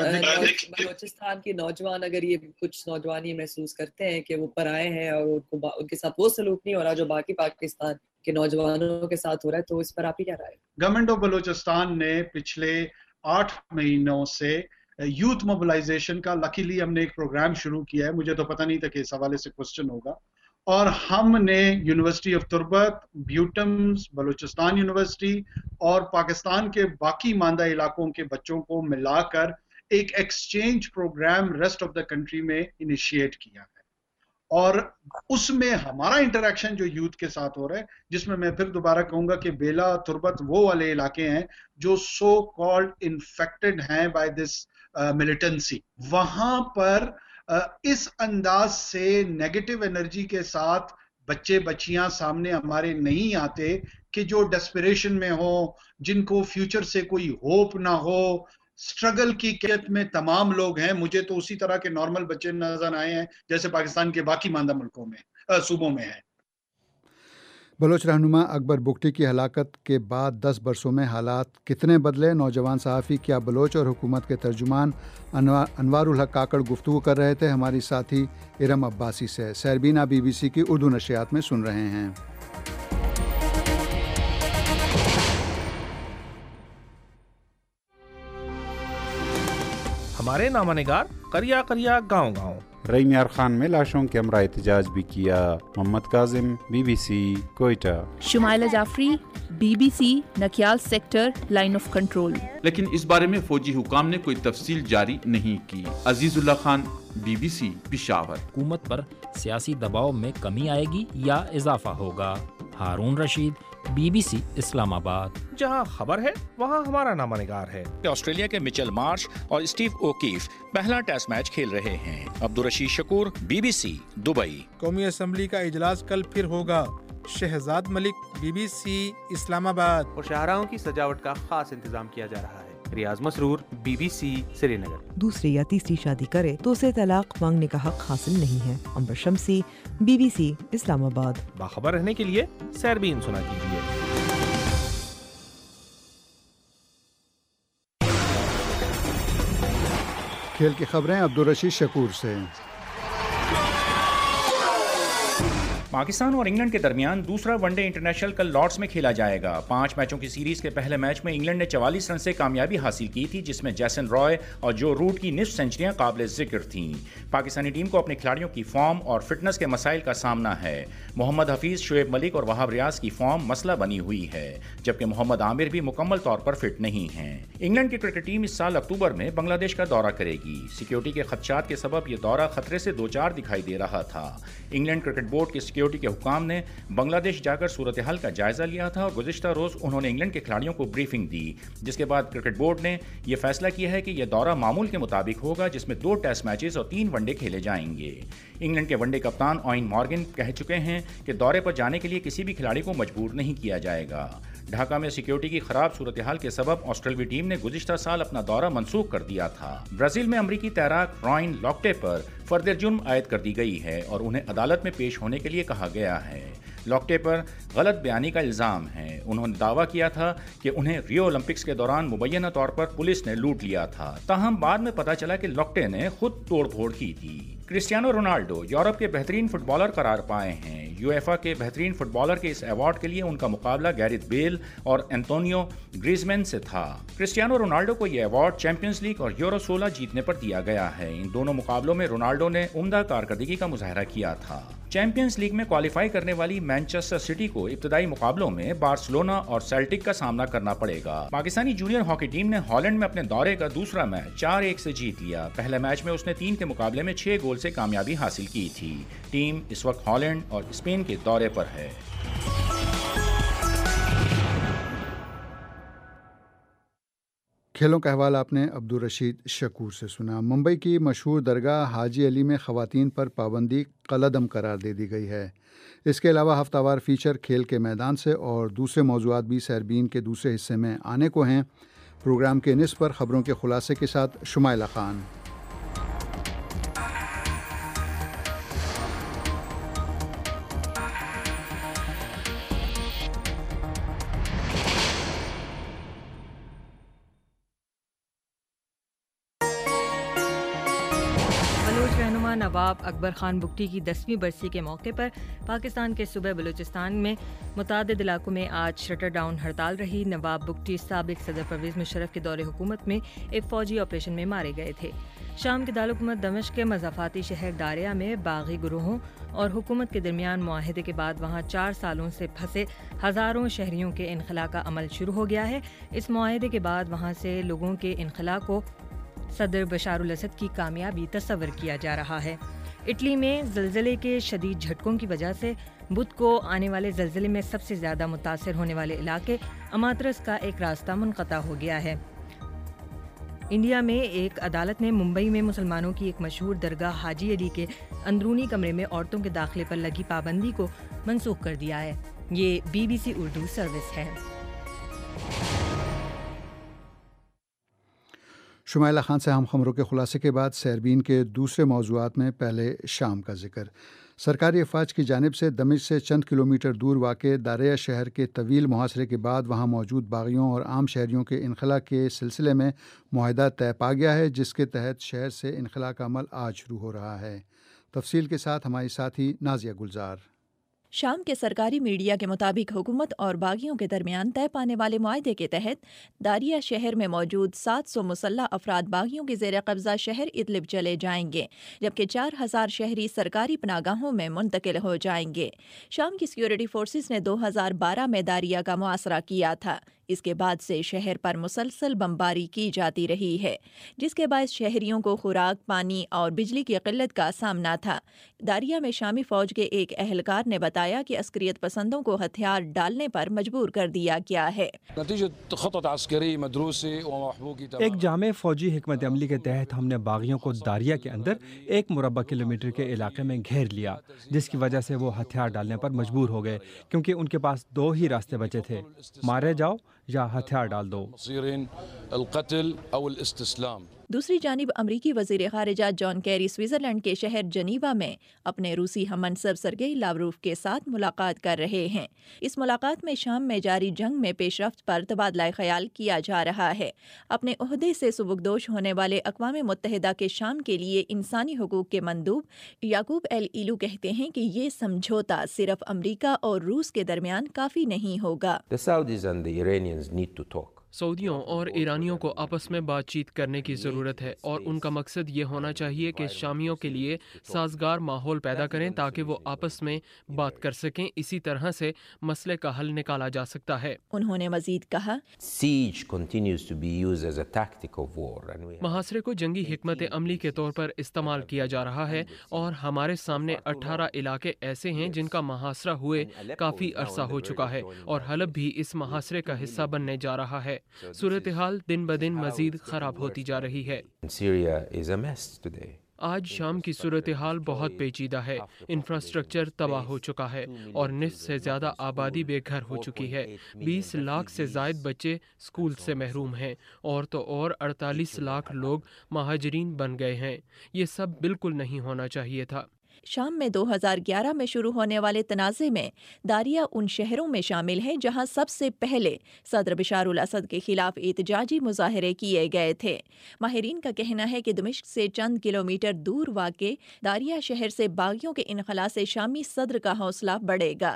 بلوچستان کے نوجوان اگر یہ کچھ نوجوان یہ محسوس کرتے ہیں کہ وہ پرائے ہیں اور ان کے ساتھ وہ سلوک نہیں ہو رہا جو باقی پاکستان کے نوجوانوں کے ساتھ ہو رہا ہے، تو اس پر آپ کی کیا رائے؟ گورنمنٹ آف بلوچستان نے پچھلے 8 مہینوں سے یوتھ موبلائزیشن کا لکیلی ہم نے ایک پروگرام شروع کیا ہے. مجھے تو پتہ نہیں تھا کہ اس حوالے سے کوسچن ہوگا. اور ہم نے university of Turbat, بیوٹمز، Balochistan university اور پاکستان کے باقی ماندہ علاقوں کے بچوں کو ملا کر ایک exchange programme rest of the country میں انیشیٹ کیا ہے. اور اس میں ہمارا انٹریکشن جو یوتھ کے ساتھ ہو رہا ہے، جس میں میں پھر دوبارہ کہوں گا کہ بیلا، تربت وہ والے علاقے ہیں جو سو کالڈ انفیکٹڈ ہیں بائی دس ملیٹنسی. وہاں پر اس انداز سے نیگیٹو انرجی کے ساتھ بچے بچیاں سامنے ہمارے نہیں آتے کہ جو ڈیسپریشن میں ہو، جن کو فیوچر سے کوئی ہوپ نہ ہو، سٹرگل کی کیفیت میں تمام لوگ ہیں. مجھے تو اسی طرح کے نارمل بچے نظر آئے ہیں جیسے پاکستان کے باقی ماندہ ملکوں میں صوبوں میں ہیں. بلوچ رہنما اکبر بگٹی کی ہلاکت کے بعد 10 برسوں میں حالات کتنے بدلے؟ نوجوان صحافی کیا بلوچ اور حکومت کے ترجمان انوار الحق کاکڑ گفتگو کر رہے تھے ہماری ساتھی ارم عباسی سے. سیربینہ BBC کی اردو نشریات میں سن رہے ہیں. ہمارے نامہ نگار قریہ قریہ گاؤں گاؤں. رئی یار خان میں لاشوں کے ہمراہ احتجاج بھی کیا. Muhammad Kazim BBC Quetta. Shumaila Jafri BBC Nikyal sector line of control. لیکن اس بارے میں فوجی حکام نے کوئی تفصیل جاری نہیں کی. عزیز اللہ خان BBC پشاور. حکومت پر سیاسی دباؤ میں کمی آئے گی یا اضافہ ہوگا؟ ہارون رشید BBC اسلام آباد. جہاں خبر ہے وہاں ہمارا نامہ نگار ہے. آسٹریلیا کے مچل مارش اور اسٹیو اوکیف پہلا ٹیسٹ میچ کھیل رہے ہیں. Abdul Rashid Shakoor BBC Dubai. قومی اسمبلی کا اجلاس کل پھر ہوگا. شہزاد ملک BBC اسلام آباد. اور شاہراہوں کی سجاوٹ کا خاص انتظام کیا جا رہا ہے. ریاض مسرور BBC سری نگر. دوسری یا تیسری شادی کرے تو اسے طلاق مانگنے کا حق حاصل نہیں ہے. عنبر شمسی BBC اسلام آباد. باخبر رہنے کے لیے سیربین سنا کیجیے. کھیل کی خبریں عبدالرشید شکور سے. پاکستان اور انگلینڈ کے درمیان دوسرا ون ڈے انٹرنیشنل کل لارڈس میں کھیلا جائے گا. 5 میچوں کی سیریز کے پہلے میچ میں انگلینڈ نے 44 رن سے کامیابی حاصل کی تھی، جس میں جیسن رائے اور جو روٹ کی نصف سینچریاں قابل ذکر تھیں. پاکستانی ٹیم کو اپنے کھلاڑیوں کی فارم اور فٹنس کے مسائل کا سامنا ہے. محمد حفیظ، شعیب ملک اور وہاب ریاض کی فارم مسئلہ بنی ہوئی ہے، جبکہ محمد عامر بھی مکمل طور پر فٹ نہیں ہیں. انگلینڈ کی کرکٹ ٹیم اس سال اکتوبر میں بنگلہ دیش کا دورہ کرے گی. سیکیورٹی کے خدشات کے سبب یہ دورہ خطرے سے دوچار دکھائی دے رہا تھا. انگلینڈ کرکٹ بورڈ کے سیکیورٹی کے حکام نے بنگلہ دیش جا کر صورتحال کا جائزہ لیا تھا اور گزشتہ روز انہوں نے انگلینڈ کے کھلاڑیوں کو بریفنگ دی، جس کے بعد کرکٹ بورڈ نے یہ فیصلہ کیا ہے کہ یہ دورہ معمول کے مطابق ہوگا، جس میں 2 ٹیسٹ میچز اور 3 ون ڈے کھیلے جائیں گے. انگلینڈ کے ون ڈے کپتان اوین مارگن کہہ چکے ہیں کہ دورے پر جانے کے لیے کسی بھی کھلاڑی کو مجبور نہیں کیا جائے گا. ڈھاکہ میں سیکیورٹی کی خراب صورتحال کے سبب آسٹریلوی ٹیم نے گزشتہ سال اپنا دورہ منسوخ کر دیا تھا. برازیل میں امریکی تیراک رائن لاکٹے پر فرد جرم عائد کر دی گئی ہے اور انہیں عدالت میں پیش ہونے کے لیے کہا گیا ہے. لاکٹے پر غلط بیانی کا الزام ہے. انہوں نے دعویٰ کیا تھا کہ انہیں ریو اولمپکس کے دوران مبینہ طور پر پولیس نے لوٹ لیا تھا، تاہم بعد میں پتہ چلا کہ لاکٹے نے خود توڑ پھوڑ کی تھی. کرسٹیانو رونالڈو یورپ کے بہترین فٹ بالر قرار پائے ہیں. یوایفا کے بہترین فٹ بالر کے اس ایوارڈ کے لیے ان کا مقابلہ گیرتھ بیل اور اینٹونیو گریزمین سے تھا. کرسٹیانو رونالڈو کو یہ ایوارڈ چیمپئنز لیگ اور یورو 16 جیتنے پر دیا گیا ہے. ان دونوں مقابلوں میں رونالڈو نے عمدہ کارکردگی کا مظاہرہ کیا تھا. چیمپئنز لیگ میں کوالیفائی کرنے والی مانچسٹر سٹی کو ابتدائی مقابلوں میں بارسلونا اور سیلٹک کا سامنا کرنا پڑے گا. پاکستانی جونیئر ہاکی ٹیم نے ہالینڈ میں اپنے دورے کا دوسرا میچ 4-1 سے جیت لیا. پہلے میچ میں اس نے 3 کے مقابلے میں 6 گول سے کامیابی حاصل کی تھی. ٹیم اس وقت ہالینڈ اور اسپین کے دورے پر ہے. کھیلوں کا حوالہ آپ نے عبدالرشید شکور سے سنا. ممبئی کی مشہور درگاہ حاجی علی میں خواتین پر پابندی کالعدم قرار دے دی گئی ہے. اس کے علاوہ ہفتہ وار فیچر کھیل کے میدان سے اور دوسرے موضوعات بھی سیربین کے دوسرے حصے میں آنے کو ہیں. پروگرام کے نصف پر خبروں کے خلاصے کے ساتھ شمائلہ خان. نواب اکبر خان بگٹی کی 10ویں برسی کے موقع پر پاکستان کے صوبہ بلوچستان میں متعدد علاقوں میں آج شٹر ڈاؤن ہڑتال رہی. نواب بگٹی سابق صدر پرویز مشرف کے دور حکومت میں ایک فوجی آپریشن میں مارے گئے تھے. شام کے دارالحکومت دمشق کے مضافاتی شہر داریا میں باغی گروہوں اور حکومت کے درمیان معاہدے کے بعد وہاں 4 سالوں سے پھنسے ہزاروں شہریوں کے انخلاء کا عمل شروع ہو گیا ہے. اس معاہدے کے بعد وہاں سے لوگوں کے انخلاء کو صدر بشار الاسد کی کامیابی تصور کیا جا رہا ہے. اٹلی میں زلزلے کے شدید جھٹکوں کی وجہ سے بدھ کو آنے والے زلزلے میں سب سے زیادہ متاثر ہونے والے علاقے اماترس کا ایک راستہ منقطع ہو گیا ہے. انڈیا میں ایک عدالت نے ممبئی میں مسلمانوں کی ایک مشہور درگاہ حاجی علی کے اندرونی کمرے میں عورتوں کے داخلے پر لگی پابندی کو منسوخ کر دیا ہے۔ یہ BBC اردو سروس ہے۔ شمائلہ خان سے ہم خبروں کے خلاصے کے بعد سیربین کے دوسرے موضوعات میں پہلے شام کا ذکر۔ سرکاری افواج کی جانب سے دمشق سے چند کلومیٹر دور واقع داریہ شہر کے طویل محاصرے کے بعد وہاں موجود باغیوں اور عام شہریوں کے انخلاء کے سلسلے میں معاہدہ طے پا گیا ہے، جس کے تحت شہر سے انخلاء کا عمل آج شروع ہو رہا ہے۔ تفصیل کے ساتھ ہماری ساتھی نازیہ گلزار۔ شام کے سرکاری میڈیا کے مطابق حکومت اور باغیوں کے درمیان طے پانے والے معاہدے کے تحت داریہ شہر میں موجود 700 مسلح افراد باغیوں کے زیر قبضہ شہر ادلب چلے جائیں گے، جبکہ 4000 شہری سرکاری پناہگاہوں میں منتقل ہو جائیں گے۔ شام کی سیکیورٹی فورسز نے 2012 میں داریہ کا محاصرہ کیا تھا۔ اس کے بعد سے شہر پر مسلسل بمباری کی جاتی رہی ہے، جس کے باعث شہریوں کو خوراک، پانی اور بجلی کی قلت کا سامنا تھا۔ داریہ میں شامی فوج کے ایک اہلکار نے بتایا کہ عسکریت پسندوں کو ہتھیار ڈالنے پر مجبور کر دیا گیا ہے۔ ایک جامع فوجی حکمت عملی کے تحت ہم نے باغیوں کو داریہ کے اندر 1 مربع کلومیٹر کے علاقے میں گھیر لیا، جس کی وجہ سے وہ ہتھیار ڈالنے پر مجبور ہو گئے، کیونکہ ان کے پاس 2 ہی راستے بچے تھے، مارے جاؤ یا ہتھیار ڈال دو۔ دوسری جانب امریکی وزیر خارجہ جان کیری سوئٹزرلینڈ کے شہر جنیوا میں اپنے روسی ہم منصب سرگئی لاوروف کے ساتھ ملاقات کر رہے ہیں۔ اس ملاقات میں شام میں جاری جنگ میں پیش رفت پر تبادلہ خیال کیا جا رہا ہے۔ اپنے عہدے سے سبکدوش ہونے والے اقوام متحدہ کے شام کے لیے انسانی حقوق کے مندوب یعقوب ایل ایلو کہتے ہیں کہ یہ سمجھوتا صرف امریکہ اور روس کے درمیان کافی نہیں ہوگا۔ سعودیوں اور ایرانیوں کو آپس میں بات چیت کرنے کی ضرورت ہے، اور ان کا مقصد یہ ہونا چاہیے کہ شامیوں کے لیے سازگار ماحول پیدا کریں تاکہ وہ آپس میں بات کر سکیں۔ اسی طرح سے مسئلے کا حل نکالا جا سکتا ہے۔ انہوں نے مزید کہا، محاصرے کو جنگی حکمت عملی کے طور پر استعمال کیا جا رہا ہے، اور ہمارے سامنے 18 علاقے ایسے ہیں جن کا محاصرہ ہوئے کافی عرصہ ہو چکا ہے، اور حلب بھی اس محاصرے کا حصہ بننے جا رہا ہے۔ صورتحال دن بدن مزید خراب ہوتی جا رہی ہے۔ آج شام کی صورتحال بہت پیچیدہ ہے۔ انفراسٹرکچر تباہ ہو چکا ہے اور نصف سے زیادہ آبادی بے گھر ہو چکی ہے۔ 20 لاکھ سے زائد بچے اسکول سے محروم ہیں، اور تو اور 48 لاکھ لوگ مہاجرین بن گئے ہیں۔ یہ سب بالکل نہیں ہونا چاہیے تھا۔ شام میں 2011 میں شروع ہونے والے تنازع میں داریہ ان شہروں میں شامل ہے جہاں سب سے پہلے صدر بشار الاسد کے خلاف احتجاجی مظاہرے کیے گئے تھے۔ ماہرین کا کہنا ہے کہ دمشق سے چند کلومیٹر دور واقع داریہ شہر سے باغیوں کے انخلاء سے شامی صدر کا حوصلہ بڑھے گا۔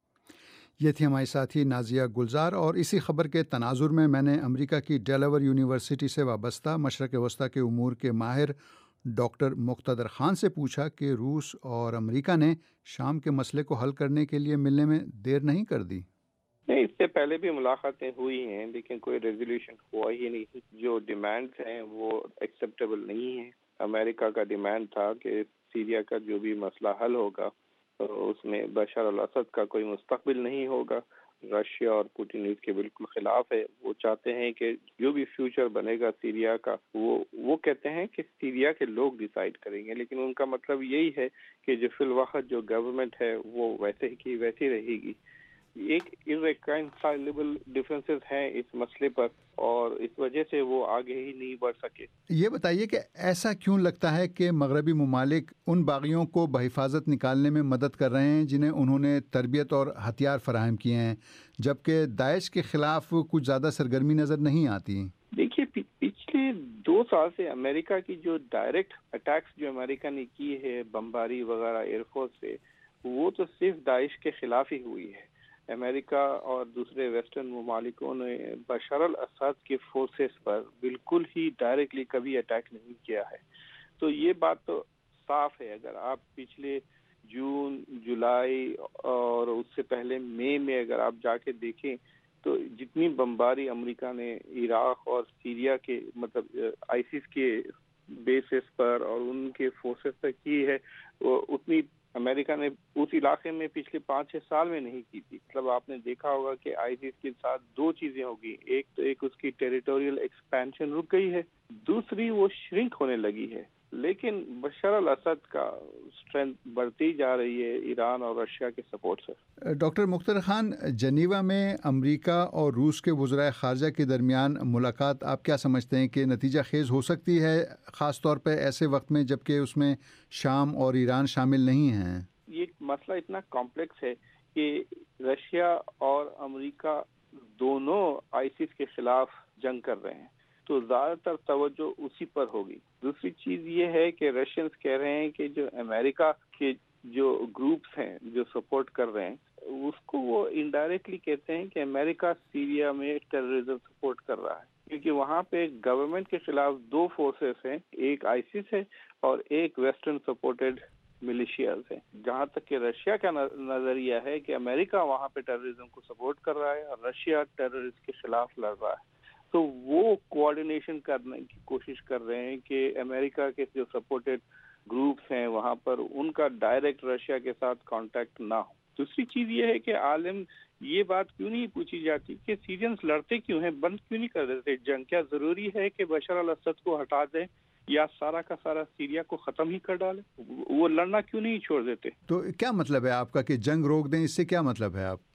یہ تھی ہماری ساتھی نازیہ گلزار، اور اسی خبر کے تناظر میں میں نے امریکہ کی ڈیلاور یونیورسٹی سے وابستہ مشرق وسطیٰ کے امور کے ماہر ڈاکٹر مقتدر خان سے پوچھا کہ روس اور امریکہ نے شام کے مسئلے کو حل کرنے کے لیے ملنے میں دیر نہیں کر دی۔ نہیں، اس سے پہلے بھی ملاقاتیں ہوئی ہیں، لیکن کوئی ریزولوشن ہوا ہی نہیں۔ جو ڈیمانڈز ہیں وہ ایکسیپٹیبل نہیں ہیں۔ امریکہ کا ڈیمانڈ تھا کہ سیریا کا جو بھی مسئلہ حل ہوگا تو اس میں بشار الاسد کا کوئی مستقبل نہیں ہوگا۔ رشیا اور پوٹین اس کے بالکل خلاف ہے۔ وہ چاہتے ہیں کہ جو بھی فیوچر بنے گا سیریا کا، وہ کہتے ہیں کہ سیریا کے لوگ ڈیسائیڈ کریں گے، لیکن ان کا مطلب یہی ہے کہ جو فی الوقت جو گورنمنٹ ہے وہ ویسے کی ویسی رہے گی۔ ایک irreconcilable ڈفرینسز ہیں اس مسئلے پر، اور اس وجہ سے وہ آگے ہی نہیں بڑھ سکے۔ یہ بتائیے کہ ایسا کیوں لگتا ہے کہ مغربی ممالک ان باغیوں کو بحفاظت نکالنے میں مدد کر رہے ہیں جنہیں انہوں نے تربیت اور ہتھیار فراہم کیے ہیں، جبکہ داعش کے خلاف کچھ زیادہ سرگرمی نظر نہیں آتی؟ دیکھیے، پچھلے 2 سال سے امریکہ کی جو ڈائریکٹ اٹیکس جو امریکہ نے کی ہے بمباری وغیرہ ایئر فورس سے، وہ تو صرف داعش کے خلاف ہی ہوئی ہے۔ امریکہ اور دوسرے ویسٹرن ممالکوں نے بشار الاسد کے فورسز پر بالکل ہی ڈائریکٹلی کبھی اٹیک نہیں کیا ہے۔ تو یہ بات تو صاف ہے۔ اگر آپ پچھلے جون، جولائی اور اس سے پہلے مئی میں اگر آپ جا کے دیکھیں تو جتنی بمباری امریکہ نے عراق اور سیریا کے مطلب آئیسس کے بیسز پر اور ان کے فورسز پر کی ہے، وہ اتنی امریکہ نے اس علاقے میں پچھلے 5-6 سال میں نہیں کی تھی۔ مطلب آپ نے دیکھا ہوگا کہ آئیسس کے ساتھ 2 چیزیں ہوگی، ایک تو اس کی ٹیریٹوریل ایکسپینشن رک گئی ہے، दूसरी वो श्रिंक होने लगी है, लेकिन बशर अल असद का स्ट्रेंथ बढ़ती जा रही है ईरान और रशिया के सपोर्ट से। डॉक्टर मुख्तर खान, जनीवा में अमेरिका और रूस के वज़राए ख़ारजा के दरमियान मुलाकात आप क्या समझते हैं कि नतीजा खेज़ हो सकती है, ख़ास तौर पर ऐसे वक्त में जबकि उसमें शाम और ईरान शामिल नहीं हैं? ये मसला इतना कॉम्प्लेक्स है कि रशिया और अमेरिका दोनों आईसिस के खिलाफ जंग कर रहे हैं, तो ज़्यादातर तवज्जो उसी पर होगी। दूसरी चीज़ ये है कि रशियंस कह रहे हैं कि जो अमेरिका के जो ग्रुप्स हैं जो सपोर्ट कर रहे हैं, उसको वो इनडायरेक्टली कहते हैं कि अमेरिका सीरिया में टेररिज्म सपोर्ट कर रहा है, क्योंकि वहाँ पे गवर्नमेंट के खिलाफ दो फोर्सेस हैं, एक आईसिस है और एक वेस्टर्न सपोर्टेड मिलिशियाज है। जहाँ तक कि रशिया का नजरिया है कि अमेरिका वहाँ पे टेररिज्म को सपोर्ट कर रहा है और रशिया टेररिस्ट के खिलाफ लड़ रहा है, तो वो कोऑर्डिनेशन करने की कोशिश कर रहे हैं कि अमेरिका के जो सपोर्टेड ग्रुप्स हैं वहाँ पर उनका डायरेक्ट रशिया के साथ कांटेक्ट ना हो। दूसरी चीज ये है कि आलम ये बात क्यों नहीं पूछी जाती कि सीरियंस लड़ते क्यों हैं, बंद क्यों नहीं कर देते जंग? क्या जरूरी है कि बशर अल असद को हटा दें या सारा का सारा सीरिया को खत्म ही कर डाले? वो लड़ना क्यों नहीं छोड़ देते? तो क्या मतलब है आपका कि जंग रोक दें, इससे क्या मतलब है आप?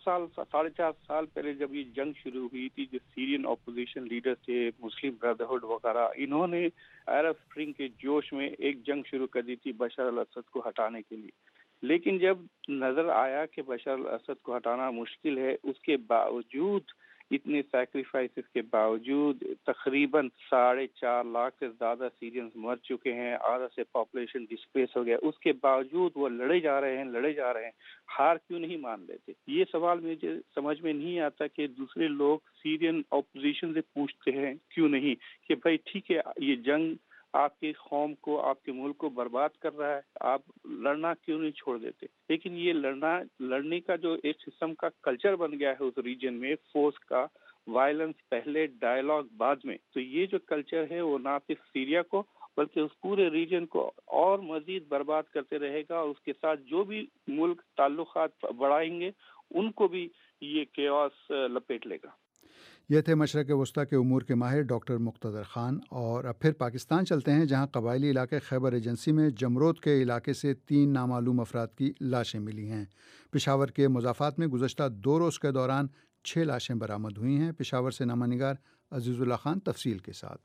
4 साल पहले जब ये जंग शुरू हुई थी, जो सीरियन अपोजिशन लीडर थे, मुस्लिम ब्रदरहुड वगैरह, इन्होंने अरब स्प्रिंग के जोश में एक जंग शुरू कर दी थी बशर अल असद को हटाने के लिए। लेकिन जब नजर आया कि बशर अल असद को हटाना मुश्किल है, उसके बावजूद इतने सैक्रिफाइसेस के बावजूद तकरीबन 4.5 लाख से ज्यादा सीरियंस मर चुके हैं, आधा से पॉपुलेशन डिस्प्लेस हो गया, उसके बावजूद वो लड़े जा रहे हैं, हार क्यों नहीं मान लेते? ये सवाल मुझे समझ में नहीं आता कि दूसरे लोग सीरियन अपोजिशन से पूछते हैं क्यों नहीं कि भाई ठीक है, ये जंग आपके कौम को, आपके मुल्क को बर्बाद कर रहा है, आप लड़ना क्यों नहीं छोड़ देते? लेकिन ये लड़ने का जो एक किस्म का कल्चर बन गया है उस रीजन में, फोर्स का, वायलेंस पहले, डायलॉग बाद में, तो ये जो कल्चर है वो ना सिर्फ सीरिया को बल्कि उस पूरे रीजन को और मजीद बर्बाद करते रहेगा, और उसके साथ जो भी मुल्क ताल्लुकात बढ़ाएंगे उनको भी ये केओस लपेट लेगा। ये थे मशरक़ वस्ता के उमूर के माहिर डॉक्टर मुख्तदर खान। और अब फिर पाकिस्तान चलते हैं, जहां कबायली इलाके खैबर एजेंसी में जमरोद के इलाके से 3 नामालूम अफराद की लाशें मिली हैं। पेशावर के मुज़ाफ़ात में गुज़श्ता 2 रोज़ के दौरान 6 लाशें बरामद हुई हैं। पेशावर से नामानिगार अजीज़ुल्लाह खान तफसील के साथ।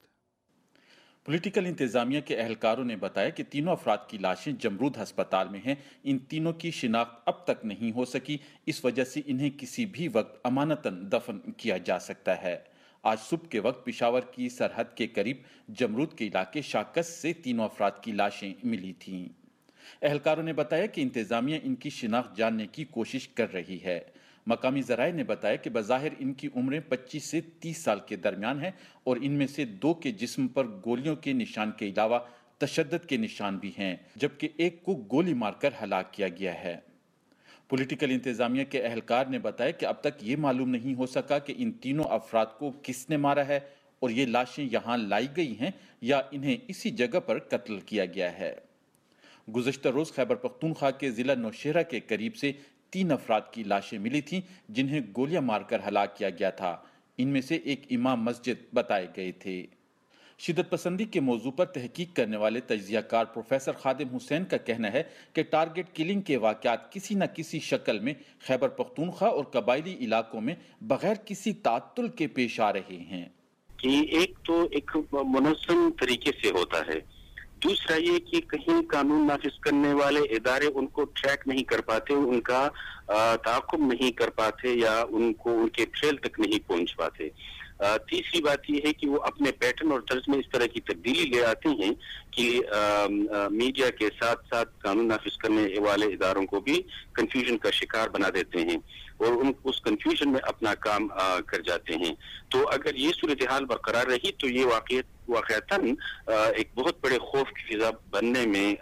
पॉलिटिकल इंतजामिया के अहलकारों ने बताया कि तीनों अफराद की लाशें जमरूद अस्पताल में हैं। इन तीनों की शिनाख्त अब तक नहीं हो सकी, इस वजह से इन्हें किसी भी वक्त अमानतन दफन किया जा सकता है। आज सुबह के वक्त पेशावर की सरहद के करीब जमरूद के इलाके शाकस से तीनों अफराद की लाशें मिली थीं। अहलकारों ने बताया कि इंतजामिया इनकी शिनाख्त जानने की कोशिश कर रही है। मकामी ज़राए ने बताया कि बज़ाहिर इनकी उम्रें 25 से 30 साल के दरमियान है और इनमें से 2 के जिस्म पर गोलियों के निशान के अलावा तशद्दुद के निशान भी हैं, जबकि एक को गोली मारकर हलाक किया गया है। पॉलिटिकल इंतजामिया के अहलकार ने बताया कि अब तक ये मालूम नहीं हो सका कि इन तीनों अफराद को किसने मारा है और ये लाशें यहाँ लाई गई हैं या इन्हें इसी जगह पर कत्ल किया गया है। गुज़श्ता रोज़ खैबर पख्तूनख्वा के ज़िला नौशेरा के करीब से 3 अफराद की लाशें मिली थीं जिन्हें गोलियां मारकर हलाक किया गया था। इनमें से एक इमाम मस्जिद बताए गए थे। शिदत पसंदी के मौजू पर तहकीक करने वाले तज्जियाकार प्रोफेसर खादिम हुसैन का कहना है कि टारगेट किलिंग के वाक़यात किसी न किसी शक्ल में खैबर पख्तूनख्वा और कबायली इलाकों में बगैर किसी तात्तुल के पेश आ रहे हैं। कि एक तो एक मुनज़्ज़म तरीके से होता है, दूसरा ये कि कहीं कानून नाफिज करने वाले इदारे उनको ट्रैक नहीं कर पाते, उनका ताक़ुब नहीं कर पाते या उनको उनके ट्रेल तक नहीं पहुंच पाते। तीसरी बात ये है कि वो अपने पैटर्न और तर्ज में इस तरह की तब्दीली ले आते हैं कि मीडिया के साथ साथ कानून नाफिज करने वाले इदारों को भी कंफ्यूजन का शिकार बना देते हैं और उस कंफ्यूजन में अपना काम कर जाते हैं। तो अगर ये सूरत हाल बरकरार रही तो ये वाक़अतन एक बहुत बड़े खौफ की फिजा बनने में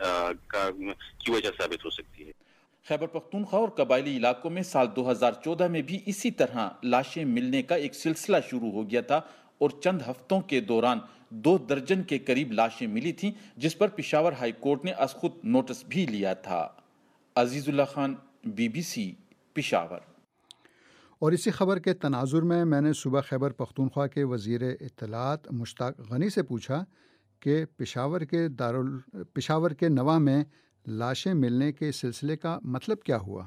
की वजह साबित हो सकती है। खैबर पख्तूनख्वा और कबायली इलाकों में साल 2014 में भी इसी तरह लाशें मिलने का एक सिलसिला शुरू हो गया था और चंद हफ्तों के दौरान 2 दर्जन के करीब लाशें मिली थीं, जिस पर पेशावर हाई कोर्ट ने अज़खुद नोटिस भी लिया था। अजीजुल्लाह खान, BBC, पेशावर। اور اسی خبر کے تناظر میں نے صوبہ خیبر پختونخوا کے وزیر اطلاعات مشتاق غنی سے پوچھا کہ پشاور کے نواں میں لاشیں ملنے کے سلسلے کا مطلب کیا ہوا؟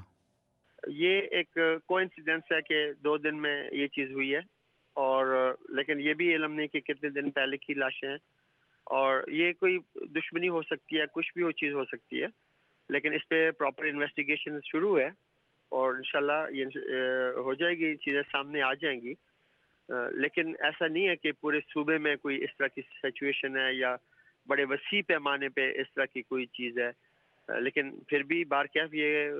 یہ ایک کوئنسیڈنس ہے کہ 2 دن میں یہ چیز ہوئی ہے، اور لیکن یہ بھی علم نہیں کہ کتنے دن پہلے کی لاشیں ہیں، اور یہ کوئی دشمنی ہو سکتی ہے، کچھ بھی وہ چیز ہو سکتی ہے، لیکن اس پہ پراپر انویسٹیگیشن شروع ہے اور انشاءاللہ یہ ہو جائے گی، چیزیں سامنے آ جائیں گی. لیکن ایسا نہیں ہے کہ پورے صوبے میں کوئی اس طرح کی سچویشن ہے یا بڑے وسیع پیمانے پہ اس طرح کی کوئی چیز ہے، لیکن پھر بھی بارکیف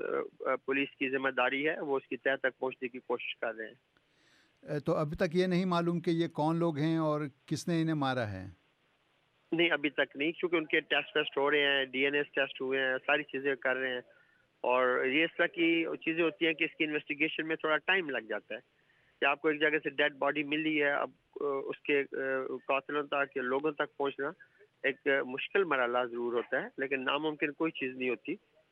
یہ پولیس کی ذمہ داری ہے، وہ اس کی تہہ تک پہنچنے کی کوشش کر رہے ہیں. تو ابھی تک یہ نہیں معلوم کہ یہ کون لوگ ہیں اور کس نے انہیں مارا ہے؟ نہیں، ابھی تک نہیں، کیونکہ ان کے ٹیسٹ ہو رہے ہیں، ڈی این اے ٹیسٹ ہوئے ہیں، ساری چیزیں کر رہے ہیں، اور یہ اس طرح کی چیزیں ہوتی ہیں کہ اس کی انویسٹیگیشن میں تھوڑا ٹائم لگ جاتا ہے کہ آپ کو ایک جگہ سے ڈیڈ باڈی ملی ہے، اب اس کے قاتلوں تک یا لوگوں تک پہنچنا ایک مشکل مرحلہ ضرور ہوتا ہے، لیکن ناممکن کوئی چیز نہیں ہوتی.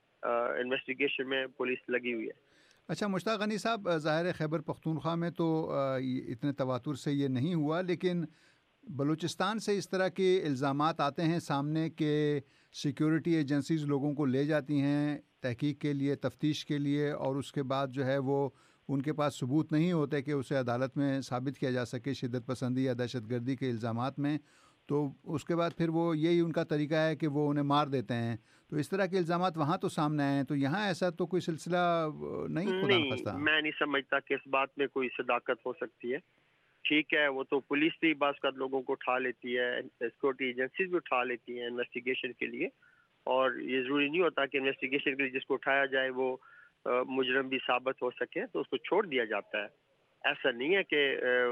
انویسٹیگیشن میں پولیس لگی ہوئی ہے. اچھا مشتاق غنی صاحب، ظاہر خیبر پختونخوا میں تو اتنے تواتر سے یہ نہیں ہوا، لیکن بلوچستان سے اس طرح کے الزامات آتے ہیں سامنے کہ سیکیورٹی ایجنسیز لوگوں کو لے جاتی ہیں تحقیق کے لیے، تفتیش کے لیے، اور اس کے بعد جو ہے وہ ان کے پاس ثبوت نہیں ہوتے کہ اسے عدالت میں ثابت کیا جا سکے شدت پسندی یا دہشت گردی کے الزامات میں، تو اس کے بعد پھر وہ یہی ان کا طریقہ ہے کہ وہ انہیں مار دیتے ہیں. تو اس طرح کے الزامات وہاں تو سامنے آئے ہیں، تو یہاں ایسا تو کوئی سلسلہ نہیں؟ خدا نخواستہ میں نہیں سمجھتا کہ اس بات میں کوئی صداقت ہو سکتی ہے. ٹھیک ہے، وہ تو پولیس بھی بعض اوقات لوگوں کو اٹھا لیتی ہے، سیکورٹی ایجنسیز بھی اٹھا لیتی ہیں انویسٹیگیشن کے لیے، اور یہ ضروری نہیں ہوتا کہ انویسٹیگیشن کے لیے جس کو اٹھایا جائے وہ مجرم بھی ثابت ہو سکے تو اس کو چھوڑ دیا جاتا ہے. ایسا نہیں ہے کہ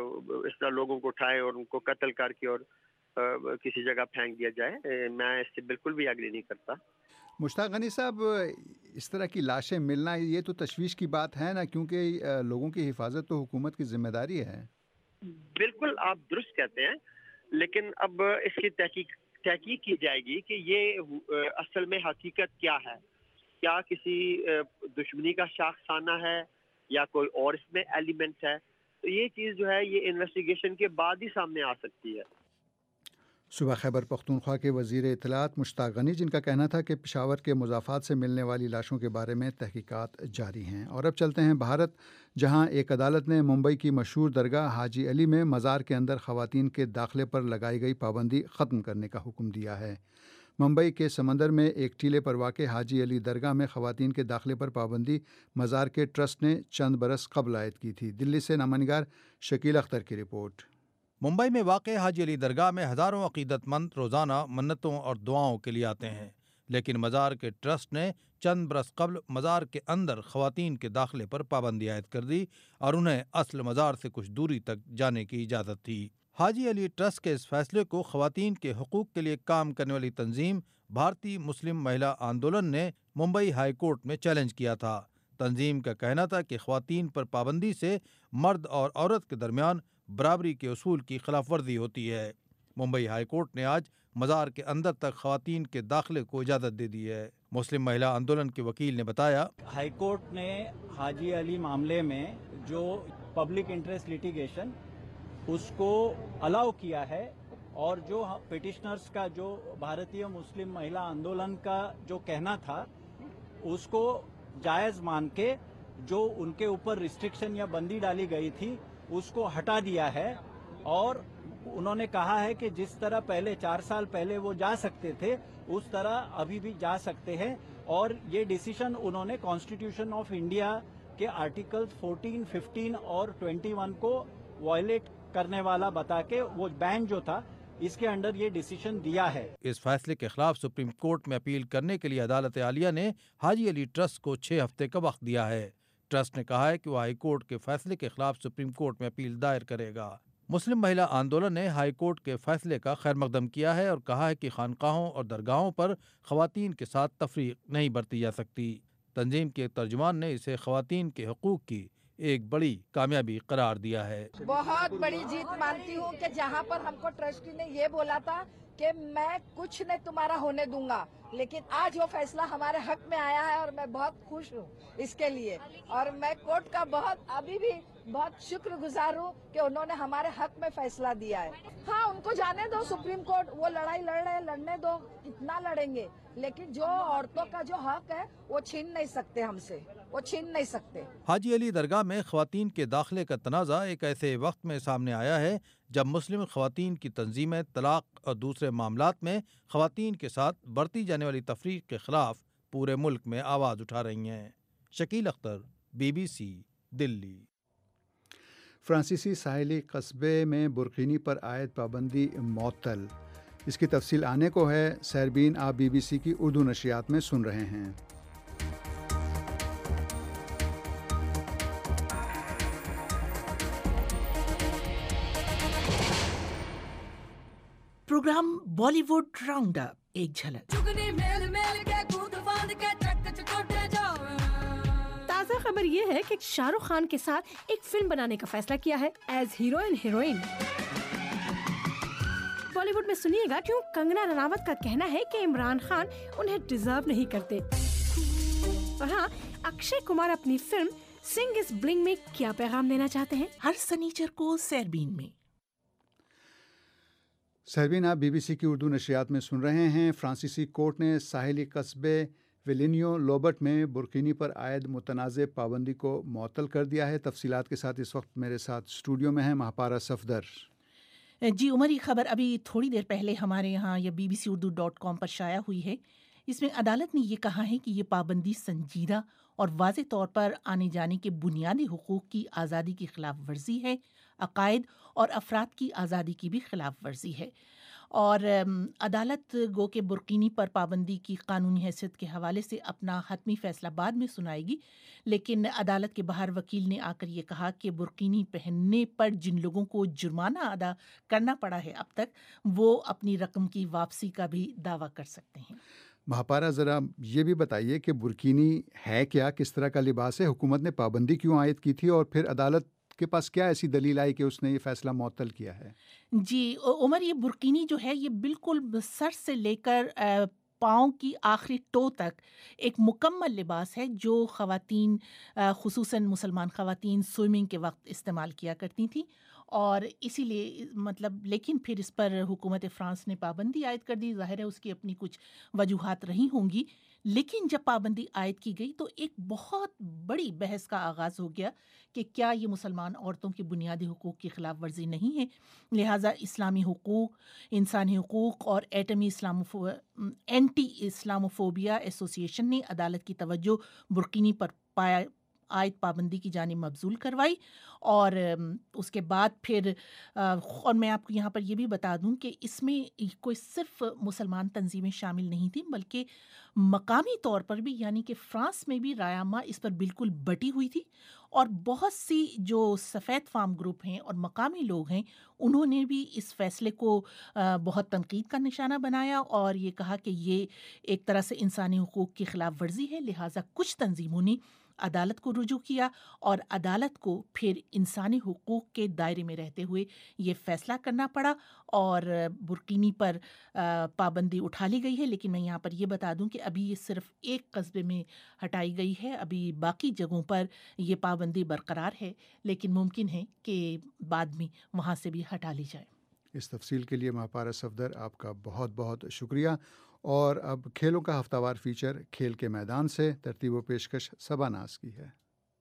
اس طرح لوگوں کو اٹھائے اور ان کو قتل کر کے اور کسی جگہ پھینک دیا جائے. میں اس سے بالکل بھی اگری نہیں کرتا. مشتاق غنی صاحب، اس طرح کی لاشیں ملنا یہ تو تشویش کی بات ہے نا، کیونکہ لوگوں کی حفاظت تو حکومت کی ذمہ داری ہے. بالکل آپ درست کہتے ہیں، لیکن اب اس کی تحقیق کی جائے گی کہ یہ اصل میں حقیقت کیا ہے، کیا کسی دشمنی کا شاخسانہ ہے یا کوئی اور اس میں ایلیمنٹ ہے. تو یہ چیز جو ہے یہ انویسٹیگیشن کے بعد ہی سامنے آ سکتی ہے. صوبہ خیبر پختونخوا کے وزیر اطلاعات مشتاق غنی، جن کا کہنا تھا کہ پشاور کے مضافات سے ملنے والی لاشوں کے بارے میں تحقیقات جاری ہیں. اور اب چلتے ہیں بھارت، جہاں ایک عدالت نے ممبئی کی مشہور درگاہ حاجی علی میں مزار کے اندر خواتین کے داخلے پر لگائی گئی پابندی ختم کرنے کا حکم دیا ہے. ممبئی کے سمندر میں ایک ٹیلے پر واقع حاجی علی درگاہ میں خواتین کے داخلے پر پابندی مزار کے ٹرسٹ نے چند برس قبل عائد کی تھی. دلی سے نامہ نگار شکیل اختر کی رپورٹ. ممبئی میں واقع حاجی علی درگاہ میں ہزاروں عقیدت مند روزانہ منتوں اور دعاؤں کے لیے آتے ہیں، لیکن مزار کے ٹرسٹ نے چند برس قبل مزار کے اندر خواتین کے داخلے پر پابندی عائد کر دی اور انہیں اصل مزار سے کچھ دوری تک جانے کی اجازت تھی. حاجی علی ٹرسٹ کے اس فیصلے کو خواتین کے حقوق کے لیے کام کرنے والی تنظیم بھارتی مسلم مہیلا آندولن نے ممبئی ہائی کورٹ میں چیلنج کیا تھا. تنظیم کا کہنا تھا کہ خواتین پر پابندی سے مرد اور عورت کے درمیان برابری کے اصول کی خلاف ورزی ہوتی ہے. ممبئی ہائی کورٹ نے آج مزار کے اندر تک خواتین کے داخلے کو اجازت دے دی ہے. مسلم مہیلا آندولن کے وکیل نے بتایا، ہائی کورٹ نے حاجی علی معاملے میں جو پبلک انٹرسٹ لیٹیگیشن اس کو الاؤ کیا ہے، اور جو پٹیشنرز کا جو بھارتیہ مسلم مہیلا آندولن کا جو کہنا تھا اس کو جائز مان کے جو ان کے اوپر ریسٹرکشن یا بندی ڈالی گئی تھی اس کو ہٹا دیا ہے. اور انہوں نے کہا ہے کہ جس طرح پہلے 4 سال پہلے وہ جا سکتے تھے اس طرح ابھی بھی جا سکتے ہیں. اور یہ ڈیسیشن انہوں نے کانسٹیٹیوشن آف انڈیا کے آرٹیکل 14, 15 اور 21 کو وائلیٹ کرنے والا بتا کے وہ بین جو تھا اس کے انڈر یہ ڈیسیشن دیا ہے. اس فیصلے کے خلاف سپریم کورٹ میں اپیل کرنے کے لیے عدالت عالیہ نے حاجی علی ٹرسٹ کو 6 ہفتے کا وقت دیا ہے. ٹرسٹ نے کہا ہے کہ وہ ہائی کورٹ کے فیصلے کے خلاف سپریم کورٹ میں اپیل دائر کرے گا. مسلم مہیلا آندولن نے ہائی کورٹ کے فیصلے کا خیر مقدم کیا ہے اور کہا ہے کہ خانقاہوں اور درگاہوں پر خواتین کے ساتھ تفریق نہیں برتی جا سکتی. تنظیم کے ترجمان نے اسے خواتین کے حقوق کی ایک بڑی کامیابی قرار دیا ہے. بہت بڑی جیت مانتی ہوں کہ جہاں پر ہم کو ٹرسٹی نے یہ بولا تھا کہ میں کچھ نہیں تمہارا ہونے دوں گا، لیکن آج وہ فیصلہ ہمارے حق میں آیا ہے اور میں بہت خوش ہوں اس کے لیے. اور میں کورٹ کا بہت ابھی بھی बहुत शुक्रगुजार हूँ कि उन्होंने हमारे हक में फैसला दिया है। हाँ, उनको जाने दो, सुप्रीम कोर्ट वो लड़ाई लड़ रहे हैं, लड़ने दो, कितना लड़ेंगे, लेकिन जो औरतों का जो हक है वो छीन नहीं सकते हमसे, वो छीन नहीं सकते। हाजी अली दरगाह में ख्वातीन के दाखिले का तनाज़ा एक ऐसे वक्त में सामने आया है जब मुस्लिम ख्वातीन की तंजीमें तलाक और दूसरे मामलात में ख्वातीन के साथ बरती जाने वाली तफरीक के खिलाफ पूरे मुल्क में आवाज़ उठा रही हैं। शकील अख्तर, BBC, दिल्ली। फ्रांसीसी साहिली कस्बे में बुरकीनी पर आयद पाबंदी मअतल। इसकी तफसील आने को है। सैरबीन आप BBC की उर्दू नशियात में सुन रहे हैं। प्रोग्राम बॉलीवुड राउंड अप, एक झलक। ताज़ा खबर ये है कि शाहरुख खान के साथ एक फिल्म बनाने का फैसला किया है एज हीरोइन। बॉलीवुड में सुनिएगा क्यों कंगना रनावत का कहना है कि इमरान खान उन्हें डिजर्व नहीं करते। और हाँ, अक्षय कुमार अपनी फिल्म सिंग इज ब्लिंग में क्या पैगाम देना चाहते हैं, हर सनीचर को सैरबीन में। सैरबीन आप BBC की उर्दू नशियात में सुन रहे हैं। फ्रांसीसी कोर्ट ने साहिली कस्बे विलिनियो लोबट में बुरकीनी पर आयद मुतनाज़ पाबंदी को मअतल कर दिया है। तफसीलात के साथ इस वक्त मेरे साथ स्टूडियो में है महापारा सफदर। जी उमर, ये खबर अभी थोड़ी देर पहले हमारे यहाँ या bbcurdu.com पर शाया हुई है। इसमें अदालत ने ये कहा है कि ये पाबंदी संजीदा और वाज़ेह तौर पर आने जाने के बुनियादी हुकूक की आज़ादी की खिलाफ वर्जी है, अकायद और अफराद की आज़ादी की भी खिलाफ वर्जी है। और अदालत गो के बुरकीनी पर पाबंदी की कानूनी हैसियत के हवाले से अपना हतमी फ़ैसला बाद में सुनाएगी, लेकिन अदालत के बाहर वकील ने आकर ये कहा कि बुरकीनी पहनने पर जिन लोगों को जुर्माना अदा करना पड़ा है अब तक, वो अपनी रकम की वापसी का भी दावा कर सकते हैं। महापारा, ज़रा ये भी बताइए कि बुरकीनी है क्या, किस तरह का लिबास है, हुकूमत ने पाबंदी क्यों आयद की थी और फिर अदालत के पास क्या ऐसी दलील आई कि उसने ये फैसला मअतल किया है? जी उमर, ये बुरकीनी जो है ये बिल्कुल सर से लेकर पाँव की आखिरी टो तक एक मुकम्मल लिबास है जो ख़वातीन ख़ुसूसन मुसलमान ख़वातीन स्विमिंग के वक्त इस्तेमाल किया करती थी। और इसीलिए लेकिन फिर इस पर हुकूमत फ़्रांस ने पाबंदी आयद कर दी। ज़ाहिर है उसकी अपनी कुछ वजूहात रही होंगी, लेकिन जब पाबंदी आयद की गई तो एक बहुत बड़ी बहस का आगाज़ हो गया कि क्या ये मुसलमान औरतों की बुनियादी हुकूक की खिलाफ वर्जी नहीं है। लिहाजा इस्लामी हुकूक, इंसानी हुकूक और एंटी इस्लामोफोबिया एसोसिएशन ने अदालत की तवज्जो बुरकीनी पर आयद पाबंदी की जानिब मबजूल करवाई। और उसके बाद फिर और मैं आपको यहाँ पर ये भी बता दूँ कि इसमें कोई सिर्फ मुसलमान तंजीमें शामिल नहीं थी, बल्कि मकामी तौर पर भी, यानी कि फ़्रांस में भी रायामा इस पर बिल्कुल बटी हुई थी। और बहुत सी जो सफ़ेद फार्म ग्रुप हैं और मकामी लोग हैं, उन्होंने भी इस फ़ैसले को बहुत तनकीद का निशाना बनाया और ये कहा कि ये एक तरह से इंसानी हुकूक की खिलाफ वर्जी है। लिहाजा कुछ तंजीमों ने अदालत को रुजू किया और अदालत को फिर इंसानी हुकूक के दायरे में रहते हुए ये फ़ैसला करना पड़ा और बुरकीनी पर पाबंदी उठा ली गई है। लेकिन मैं यहाँ पर ये बता दूँ कि अभी ये सिर्फ एक कस्बे में हटाई गई है, अभी बाकी जगहों पर ये पाबंदी बरकरार है, लेकिन मुमकिन है कि बाद में वहाँ से भी हटा ली जाए। इस तफसील के लिए महापारा सफदर आपका बहुत बहुत शुक्रिया। और अब खेलों का हफ्तावार फीचर खेल के मैदान से तरतीब व पेशकश सबा नाज की है।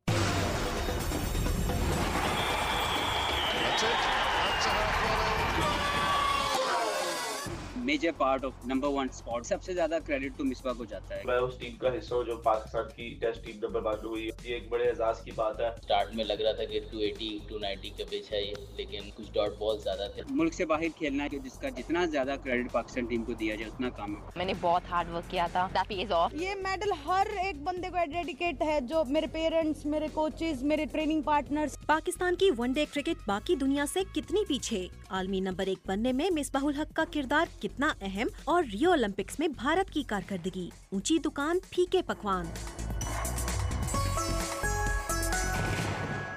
Major part of number 1 spot. सबसे ज्यादा क्रेडिट तो मिसबा को जाता है। मैं उस टीम का हिस्सा हूँ जो पाकिस्तान की टेस्ट टीम नंबर 1 हुई। ये एक बड़े एजाज की बात है। स्टार्ट में लग रहा था कि 280 290 का पिच है ये, लेकिन कुछ डॉट बॉल ज्यादा थे। मुल्क से बाहर खेलना है जिसका जितना ज्यादा क्रेडिट पाकिस्तान टीम को दिया जाए उतना कम है। मैंने बहुत हार्ड वर्क किया था, दैट पेज ऑफ। ये मेडल हर एक बंदे को डेडिकेट है, जो मेरे पेरेंट्स, मेरे कोचेस, मेरे ट्रेनिंग पार्टनर्स। पाकिस्तान की वनडे क्रिकेट बाकी दुनिया से कितनी पीछे, आलमी नंबर 1 बनने में मिसबाहुल हक का किरदार कितना अहम और रियो ओलंपिक्स में भारत की कारकर्दगी, ऊंची दुकान फीके पकवान।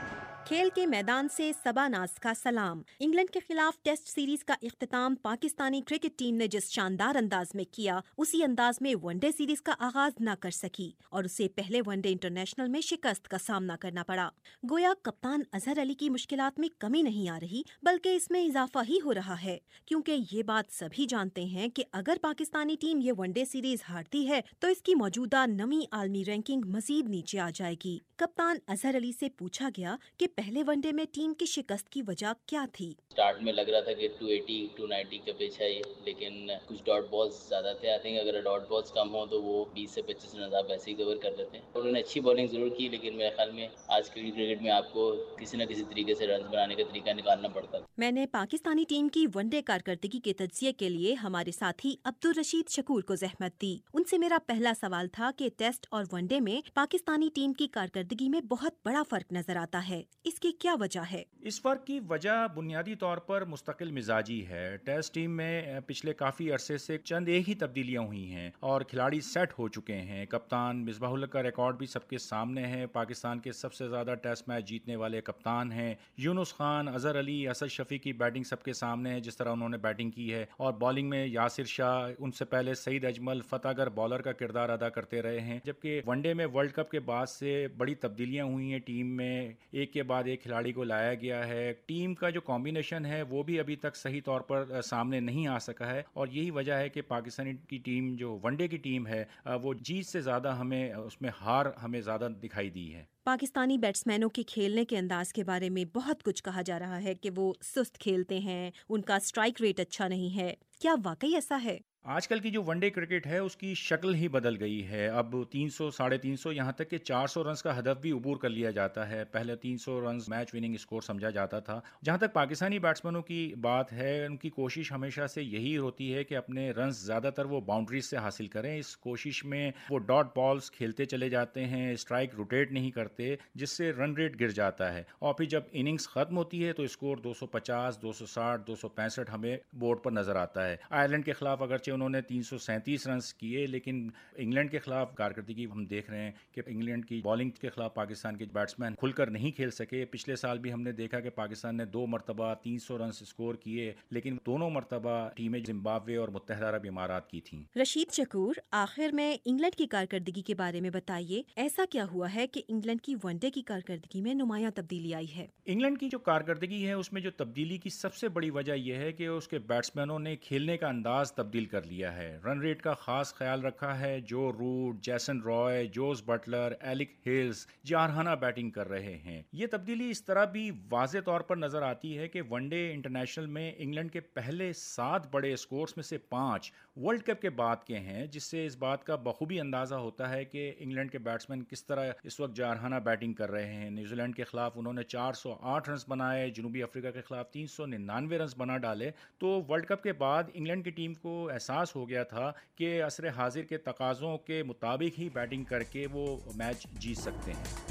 खेल के मैदान से सबानाज का सलाम। इंग्लैंड के खिलाफ टेस्ट सीरीज का इख्तिताम पाकिस्तानी क्रिकेट टीम ने जिस शानदार अंदाज में किया, उसी अंदाज में वनडे सीरीज का आगाज न कर सकी और उसे पहले वनडे इंटरनेशनल में शिकस्त का सामना करना पड़ा। गोया कप्तान अजहर अली की मुश्किलात में कमी नहीं आ रही, बल्कि इसमें इजाफा ही हो रहा है, क्योंकि ये बात सभी जानते हैं कि अगर पाकिस्तानी टीम ये वनडे सीरीज हारती है तो इसकी मौजूदा नवी आलमी रैंकिंग मजीद नीचे आ जाएगी। कप्तान अजहर अली से पूछा गया कि पहले वनडे में टीम की शिकस्त की वजह क्या थी। स्टार्ट में लग रहा था कि 280 290 का पिच है ये, लेकिन कुछ डॉट बॉल्स ज्यादा थे। आई थिंक अगर डॉट बॉल्स कम हो तो वो 20 से 25 रन आप वैसे ही कवर कर लेते हैं। उन्होंने अच्छी बॉलिंग जरूर की, लेकिन मेरे ख्याल में आज की क्रिकेट में आपको किसी न किसी तरीके से रन बनाने का तरीका निकालना पड़ता है। मैंने पाकिस्तानी टीम की वनडे कारकर्दगी के तज्जिये के लिए हमारे साथी अब्दुल रशीद शकूर को जहमत दी। उनसे मेरा पहला सवाल था कि टेस्ट और वनडे में पाकिस्तानी टीम की कारकर्दगी में बहुत बड़ा फर्क नजर आता है, इसकी क्या वजह है? इस फर्क की वजह बुनियादी तौर पर मुस्तकिल मिजाजी है। टेस्ट टीम में पिछले काफ़ी अरसे से चंद एक ही तब्दीलियां हुई हैं और खिलाड़ी सेट हो चुके हैं। कप्तान मिसबाहुल हक का रिकॉर्ड भी सबके सामने है। पाकिस्तान के सबसे ज़्यादा टेस्ट मैच जीतने वाले कप्तान हैं। यूनुस खान, अजहर अली, असद शफी की बैटिंग सबके सामने है, जिस तरह उन्होंने बैटिंग की है। और बॉलिंग में यासिर शाह, उनसे पहले सईद अजमल, फतेहगर बॉलर का किरदार अदा करते रहे हैं। जबकि वनडे में वर्ल्ड कप के बाद से बड़ी तब्दीलियाँ हुई हैं टीम में, एक के बाद एक खिलाड़ी को लाया गया है। टीम का जो कॉम्बिनेशन है वो भी अभी तक सही तौर पर सामने नहीं आ सका है और यही वजह है कि पाकिस्तानी की टीम जो वनडे की टीम है वो जीत से ज़्यादा हमें उसमें हार हमें ज़्यादा दिखाई दी है। पाकिस्तानी बैट्समैनों के खेलने के अंदाज के बारे में बहुत कुछ कहा जा रहा है कि वो सुस्त खेलते हैं, उनका स्ट्राइक रेट अच्छा नहीं है। क्या वाकई ऐसा है? आजकल की जो वनडे क्रिकेट है उसकी शक्ल ही बदल गई है। अब 300, 350, यहाँ तक कि 400 रन का हदफ भी अबूर कर लिया जाता है। पहले 300 रन मैच विनिंग स्कोर समझा जाता था। जहाँ तक पाकिस्तानी बैट्समैनों की बात है, उनकी कोशिश हमेशा से यही होती है कि अपने रन ज़्यादातर वो बाउंड्रीज से हासिल करें। इस कोशिश में वो डॉट बॉल्स खेलते चले जाते हैं, स्ट्राइक रोटेट नहीं करते, जिससे रन रेट गिर जाता है। और फिर जब इनिंग्स ख़त्म होती है तो स्कोर 250, 260, 265 हमें बोर्ड पर नज़र आता है। आयरलैंड के खिलाफ अगरचे उन्होंने 337 रन किए, लेकिन इंग्लैंड के खिलाफ कारकर्दगी हम देख रहे हैं कि इंग्लैंड की बॉलिंग के खिलाफ पाकिस्तान के बैट्समैन खुलकर नहीं खेल सके। पिछले साल भी हमने देखा कि पाकिस्तान ने 2 मरतबा 300 रन स्कोर किए, लेकिन दोनों मरतबा टीमें जिम्बाब्वे और मुत्तहिदा अरब इमारात की थीं। रशीद शकूर, आखिर में इंग्लैंड की कारकर्दगी के बारे में बताइए। ऐसा क्या हुआ है कि इंग्लैंड की वनडे की कारकर्दगी में नुमायां तब्दीली आई है? इंग्लैंड की जो कारकर्दगी है उसमें जो तब्दीली की सबसे बड़ी वजह यह है कि उसके बैट्समैनों ने खेलने का अंदाज तब्दील कर लिया है। रन रेट का खास ख्याल रखा है। Joe Root, Jason Roy, Jos Buttler, Alex Hales जारहाना बैटिंग कर रहे हैं। ये तब्दीली इस तरह भी वाज़े तौर पर नजर आती है कि वनडे इंटरनेशनल में इंग्लैंड के पहले 7 बड़े स्कोर्स में से 5 वर्ल्ड कप के बाद के हैं, जिससे इस बात का बखूबी अंदाजा होता है कि इंग्लैंड के बैट्समैन किस तरह इस वक्त जारहाना बैटिंग कर रहे हैं। न्यूजीलैंड के खिलाफ उन्होंने 408 रन बनाए, जनूबी अफ्रीका के खिलाफ 399 रन बना डाले। तो वर्ल्ड कप के बाद इंग्लैंड की टीम को एहसास हो गया था कि असर हाजिर के तकाज़ों के मुताबिक ही बैटिंग करके वो मैच जीत सकते हैं।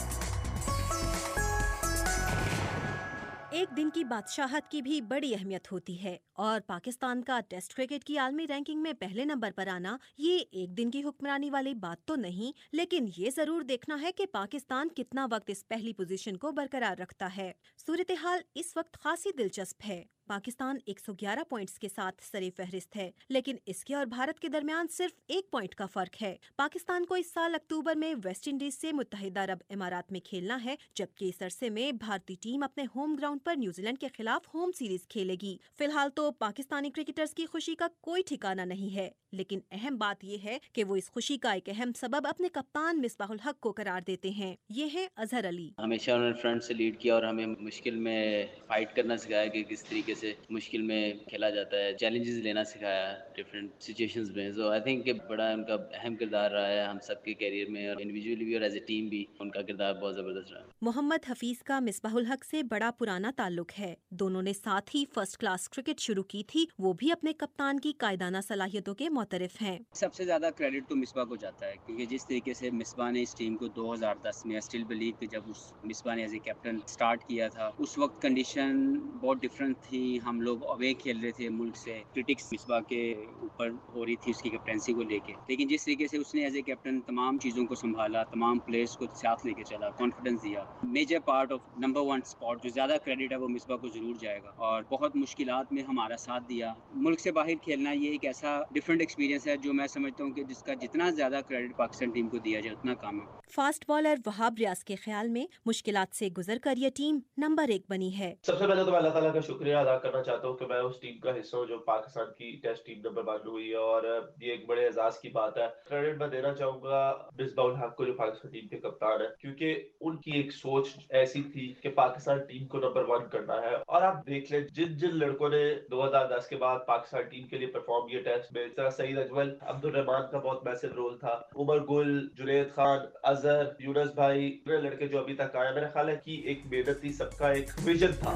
एक दिन की बादशाहत की भी बड़ी अहमियत होती है और पाकिस्तान का टेस्ट क्रिकेट की आलमी रैंकिंग में पहले नंबर पर आना ये एक दिन की हुक्मरानी वाली बात तो नहीं, लेकिन ये जरूर देखना है कि पाकिस्तान कितना वक्त इस पहली पोजीशन को बरकरार रखता है। सूरत हाल इस वक्त खासी दिलचस्प है। पाकिस्तान 111 पॉइंट्स के साथ सरे फहरिस्त है, लेकिन इसके और भारत के दरमियान सिर्फ 1 पॉइंट का फर्क है। पाकिस्तान को इस साल अक्टूबर में वेस्ट इंडीज से मुत्तहिदा अरब इमारात में खेलना है, जबकि इस अरसे में भारतीय टीम अपने होम ग्राउंड पर न्यूजीलैंड के खिलाफ होम सीरीज खेलेगी। फिलहाल तो पाकिस्तानी क्रिकेटर्स की खुशी का कोई ठिकाना नहीं है, लेकिन अहम बात यह है कि वो इस खुशी का एक अहम सबब अपने कप्तान मिसबाहुल हक को करार देते हैं। ये है अजहर अली। हमेशा उन्होंने फ्रंट से लीड किया और हमें मुश्किल में फाइट करना सिखाया कि किस तरीके से मुश्किल में खेला जाता है, चैलेंजेस लेना सिखाया डिफरेंट सिचुएशंस में। सो आई थिंक बड़ा उनका अहम किरदार रहा है हम सबके कैरियर में, और इंडिविजुअली भी और एज ए टीम भी उनका किरदार बहुत ज़बरदस्त रहा। मोहम्मद हफीज का मिसबाहुल हक से बड़ा पुराना ताल्लुक है। दोनों ने साथ ही फर्स्ट क्लास क्रिकेट शुरू की थी। वो भी अपने कप्तान की कायदाना सलाहियतों के मोतरफ हैं। सबसे ज्यादा क्रेडिट तो मिसबा को जाता है, क्योंकि जिस तरीके से मिसबा ने इस टीम को 2010 में स्टिल बिलीव कि जब उस मिसबा ने एज ए कैप्टन स्टार्ट किया था, उस वक्त कंडीशन बहुत डिफरेंट थी। اسپیشلی ہم لوگ اوے کھیل رہے تھے ملک سے، کرٹکس مصباح کے اوپر ہو رہی تھی اس کی کیپٹنسی کو لے کے، لیکن جس طریقے سے اس نے ایز اے کیپٹن تمام چیزوں کو سنبھالا، تمام پلیئرس کو ساتھ لے کے چلا، کانفیڈنس دیا، major part of number 1 spot, جو زیادہ کریڈٹ ہے وہ مصباح کو ضرور جائے گا، اور بہت مشکلات میں ہمارا ساتھ دیا۔ ملک سے باہر کھیلنا یہ ایک ایسا ڈفرینٹ ایکسپیرینس ہے جو میں سمجھتا ہوں کہ جس کا جتنا زیادہ کریڈٹ پاکستان ٹیم کو دیا جائے اتنا کام ہے۔ فاسٹ بالر وہاب ریاض کے خیال میں مشکلات سے گزر کر یہ ٹیم نمبر 1 بنی ہے۔ سب سے پہلے تو میں اللہ تعالیٰ کا شکریہ ادا کرنا چاہتا ہوں کہ میں اس ٹیم کا حصہ ہوں جو پاکستان کی ٹیسٹ ٹیم نمبر 1 ہوئی ہے، اور یہ ایک بڑے اعزاز کی بات ہے۔ کریڈٹ میں دینا چاہوں گا مصباح الحق کو جو پاکستان ٹیم کے کپتان ہے، کیونکہ ان کی ایک سوچ ایسی تھی کہ پاکستان ٹیم کو نمبر 1 کرنا ہے، اور آپ دیکھ لیں جن لڑکوں نے 2010 کے بعد پاکستان ٹیم کے لیے پرفارم کیا ٹیسٹ میں، طرح سعید اجمل، عبد الرحمان کا بہت میسو رول تھا، عمر گل، جنید خان، اظہر، یونس بھائی، لڑکے جو ابھی تک آئے، میرا خیال ہے کہ ایک محنت تھی، سب کا ایک ویژن تھا۔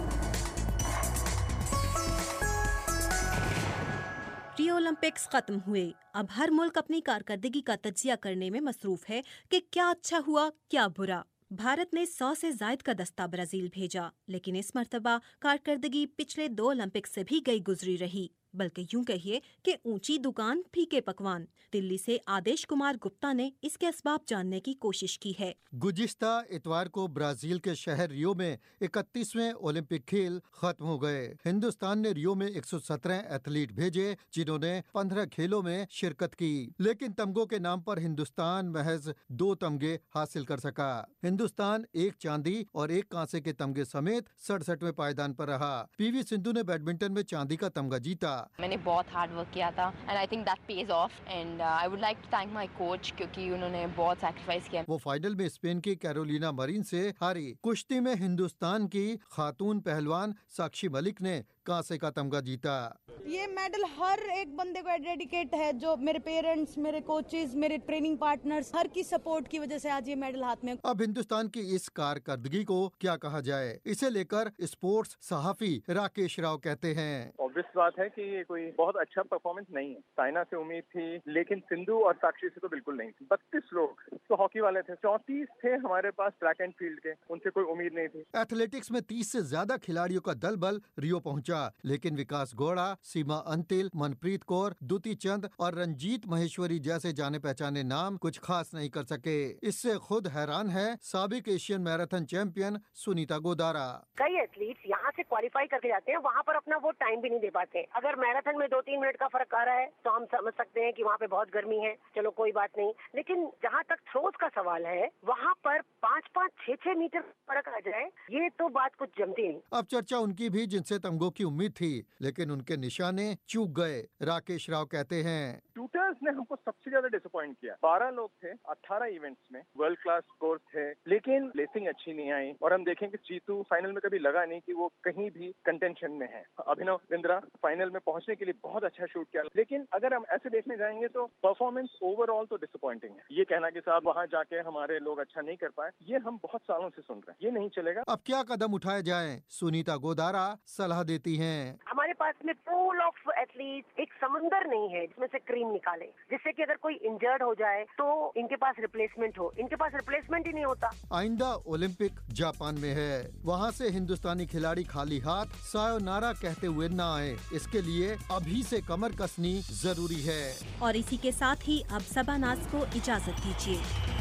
ریو اولمپکس ختم ہوئے، اب ہر ملک اپنی کارکردگی کا تجزیہ کرنے میں مصروف ہے کہ کیا اچھا ہوا کیا برا۔ بھارت نے 100 سے زائد کا دستہ برازیل بھیجا، لیکن اس مرتبہ کارکردگی پچھلے 2 اولمپکس سے بھی گئی گزری رہی، بلکہ یوں کہیے کہ اونچی دکان پھیکے پکوان۔ دلی سے آدیش کمار گپتا نے اس کے اسباب جاننے کی کوشش کی ہے۔ گزشتہ اتوار کو برازیل کے شہر ریو میں 31ویں اولمپک کھیل ختم ہو گئے۔ ہندوستان نے ریو میں 117 ایتھلیٹ بھیجے جنہوں نے 15 کھیلوں میں شرکت کی، لیکن تمغوں کے نام پر ہندوستان محض 2 تمغے حاصل کر سکا۔ ہندوستان 1 چاندی اور 1 کانسے کے تمغے سمیت 67ویں پائیدان پر رہا۔ پی وی سندھو نے بیڈمنٹن میں چاندی کا تمغہ جیتا۔ میں نے بہت ہارڈ ورک کیا تھا and I think that pays off and I would like to thank my coach کیونکہ انہوں نے بہت سیکریفائس کیا۔ وہ فائنل میں اسپین کی کیرولینا مرین سے ہاری۔ کشتی میں ہندوستان کی خاتون پہلوان ساکشی ملک نے کانسے کا تمغہ جیتا۔ یہ میڈل ہر ایک بندے کو ڈیڈیکیٹ ہے، جو میرے پیرنٹس، میرے کوچز، میرے ٹریننگ پارٹنرز، ہر کی سپورٹ کی وجہ سے آج یہ میڈل ہاتھ میں۔ اب ہندوستان کی اس کارکردگی کو کیا کہا جائے، اسے لے کر اسپورٹس صحافی راکیش راؤ کہتے ہیں۔ obvious بات ہے کہ یہ کوئی بہت اچھا پرفارمنس نہیں ہے۔ سائنا سے امید تھی لیکن سندھو اور ساکشی سے تو بالکل نہیں تھی۔ 32 لوگ تو ہاکی والے تھے، 34 تھے ہمارے پاس ٹریک اینڈ فیلڈ کے، ان سے کوئی امید نہیں تھی۔ ایتھلیٹکس میں 30 سے زیادہ کھلاڑیوں کا دل بل ریو پہنچا، لیکن وکاس گوڑا، سیما انتل، منپریت کور، دوتی چند اور رنجیت مہیشوری جیسے جانے پہچانے نام کچھ خاص نہیں کر سکے۔ اس سے خود حیران ہے سابق Asian marathon champion Sunita Godara. کئی ایتھلیٹس یہاں سے کوالیفائی کر کے جاتے ہیں، وہاں پر اپنا وہ ٹائم بھی نہیں دے پاتے۔ اگر میراتھن میں 2-3 منٹ کا فرق آ رہا ہے تو ہم سمجھ سکتے ہیں کہ وہاں پہ بہت گرمی ہے، چلو کوئی بات نہیں، لیکن جہاں تک تھروز کا سوال ہے وہاں پر 5-5, 6-6 میٹر فرق آ جائے، یہ تو بات کچھ جمتی نہیں۔ اب چرچا ان کی بھی جن سے تمغوں کی امید تھی، لیکن ان کے نشانے چوک گئے۔ راکیش راؤ کہتے ہیں شوٹرز نے ہم کو سب سے زیادہ ڈس اپوائنٹ کیا۔ 12 لوگ تھے 18 ایونٹس میں، ورلڈ کلاس اسکور تھے، لیکن لیسنگ اچھی نہیں آئی، اور ہم دیکھیں کہ جیتو فائنل میں کبھی لگا نہیں کہ وہ کہیں بھی کنٹینشن میں ہے۔ ابھینو بندرا فائنل میں پہنچنے کے لیے بہت اچھا شوٹ کیا، لیکن اگر ہم ایسے دیکھنے جائیں گے تو پرفارمنس اوور آل تو ڈس اپوائنٹنگ ہے۔ یہ کہنا کہ صاحب وہاں جا کے ہمارے لوگ اچھا نہیں کر پائے، یہ ہم بہت سالوں سے سن رہے ہیں، یہ نہیں چلے گا۔ اب کیا قدم اٹھائے جائیں، سنیتا گودارا صلاح دیتی ہیں۔ ہمارے پاس میں پول آف ایتھلیٹ ایک سمندر نہیں ہے جس میں سے کریم نکالے، جس سے کہ اگر کوئی انجرڈ ہو جائے تو ان کے پاس ریپلیسمنٹ ہو، ان کے پاس ریپلیسمنٹ ہی نہیں ہوتا۔ آئندہ اولمپک جاپان میں ہے، وہاں سے ہندوستانی کھلاڑی خالی ہاتھ سایو نارا کہتے ہوئے نہ آئے، اس کے لیے ابھی سے کمر کسنی ضروری ہے۔ اور اسی کے ساتھ ہی اب صبا ناز کو اجازت دیجیے۔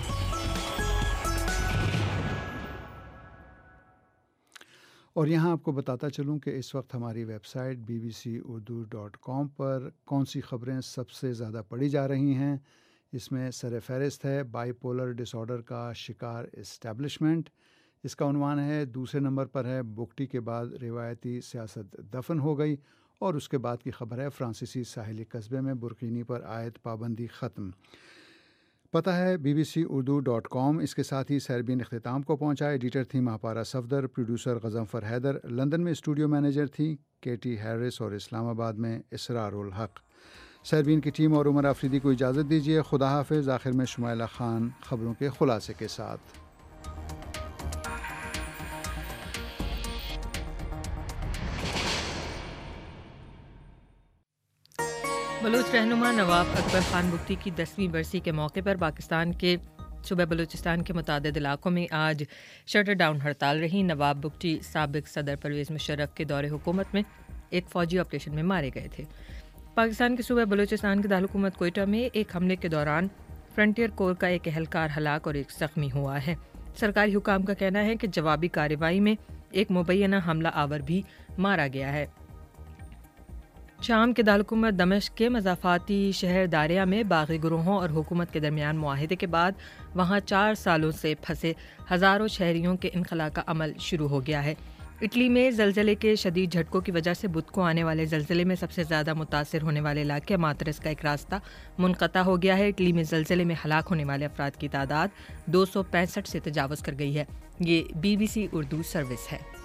اور یہاں آپ کو بتاتا چلوں کہ اس وقت ہماری ویب سائٹ bbcurdu.com پر کون سی خبریں سب سے زیادہ پڑھی جا رہی ہیں۔ اس میں سر فہرست ہے بائی پولر ڈس آرڈر کا شکار اسٹیبلشمنٹ، اس کا عنوان ہے۔ دوسرے نمبر پر ہے بگٹی کے بعد روایتی سیاست دفن ہو گئی، اور اس کے بعد کی خبر ہے فرانسیسی ساحلی قصبے میں برکینی پر عائد پابندی ختم۔ پتہ ہے bbcurdu.com۔ اس کے ساتھ ہی سیربین اختتام کو پہنچا۔ ایڈیٹر تھی ماپارا صفدر، پروڈیوسر غضنفر حیدر، لندن میں اسٹوڈیو مینیجر تھی کیٹی ہیرس، اور اسلام آباد میں اسرار الحق۔ سیربین کی ٹیم اور عمر آفریدی کو اجازت دیجیے، خدا حافظ۔ آخر میں شمائلہ خان خبروں کے خلاصے کے ساتھ۔ بلوچ رہنما نواب اکبر خان بگٹی کی 10ویں برسی کے موقع پر پاکستان کے صوبہ بلوچستان کے متعدد علاقوں میں آج شٹر ڈاؤن ہڑتال رہی۔ نواب بگٹی سابق صدر پرویز مشرف کے دور حکومت میں एक फ़ौजी ऑपरेशन में मारे गए थे। पाकिस्तान के सूबे बलूचिस्तान के दारुलकूमत कोयटा में एक हमले के दौरान फ्रंटियर कोर का एक एहलकार हलाक और एक ज़ख्मी हुआ है। सरकारी हुकाम का कहना है कि जवाबी कार्रवाई में एक मुबैना हमला आवर भी मारा गया है। शाम के दारुलकूमत दमिश्क के मज़ाफ़ाती शहर दारिया में बागी ग्रोहों और हुकूमत के दरमियान मुआहिदे के बाद वहाँ 4 सालों से फंसे हज़ारों शहरियों के इनखला का अमल शुरू हो गया है। इटली में ज़लज़ले के शदीद झटकों की वजह से बुध को आने वाले ज़लज़ले में सबसे ज़्यादा मुतासिर होने वाले इलाके मातरस का एक रास्ता मुनक़ता हो गया है। इटली में ज़लज़ले में हलाक होने वाले अफराद की तादाद 265 से तजावज़ कर गई है। ये BBC उर्दू सर्विस है।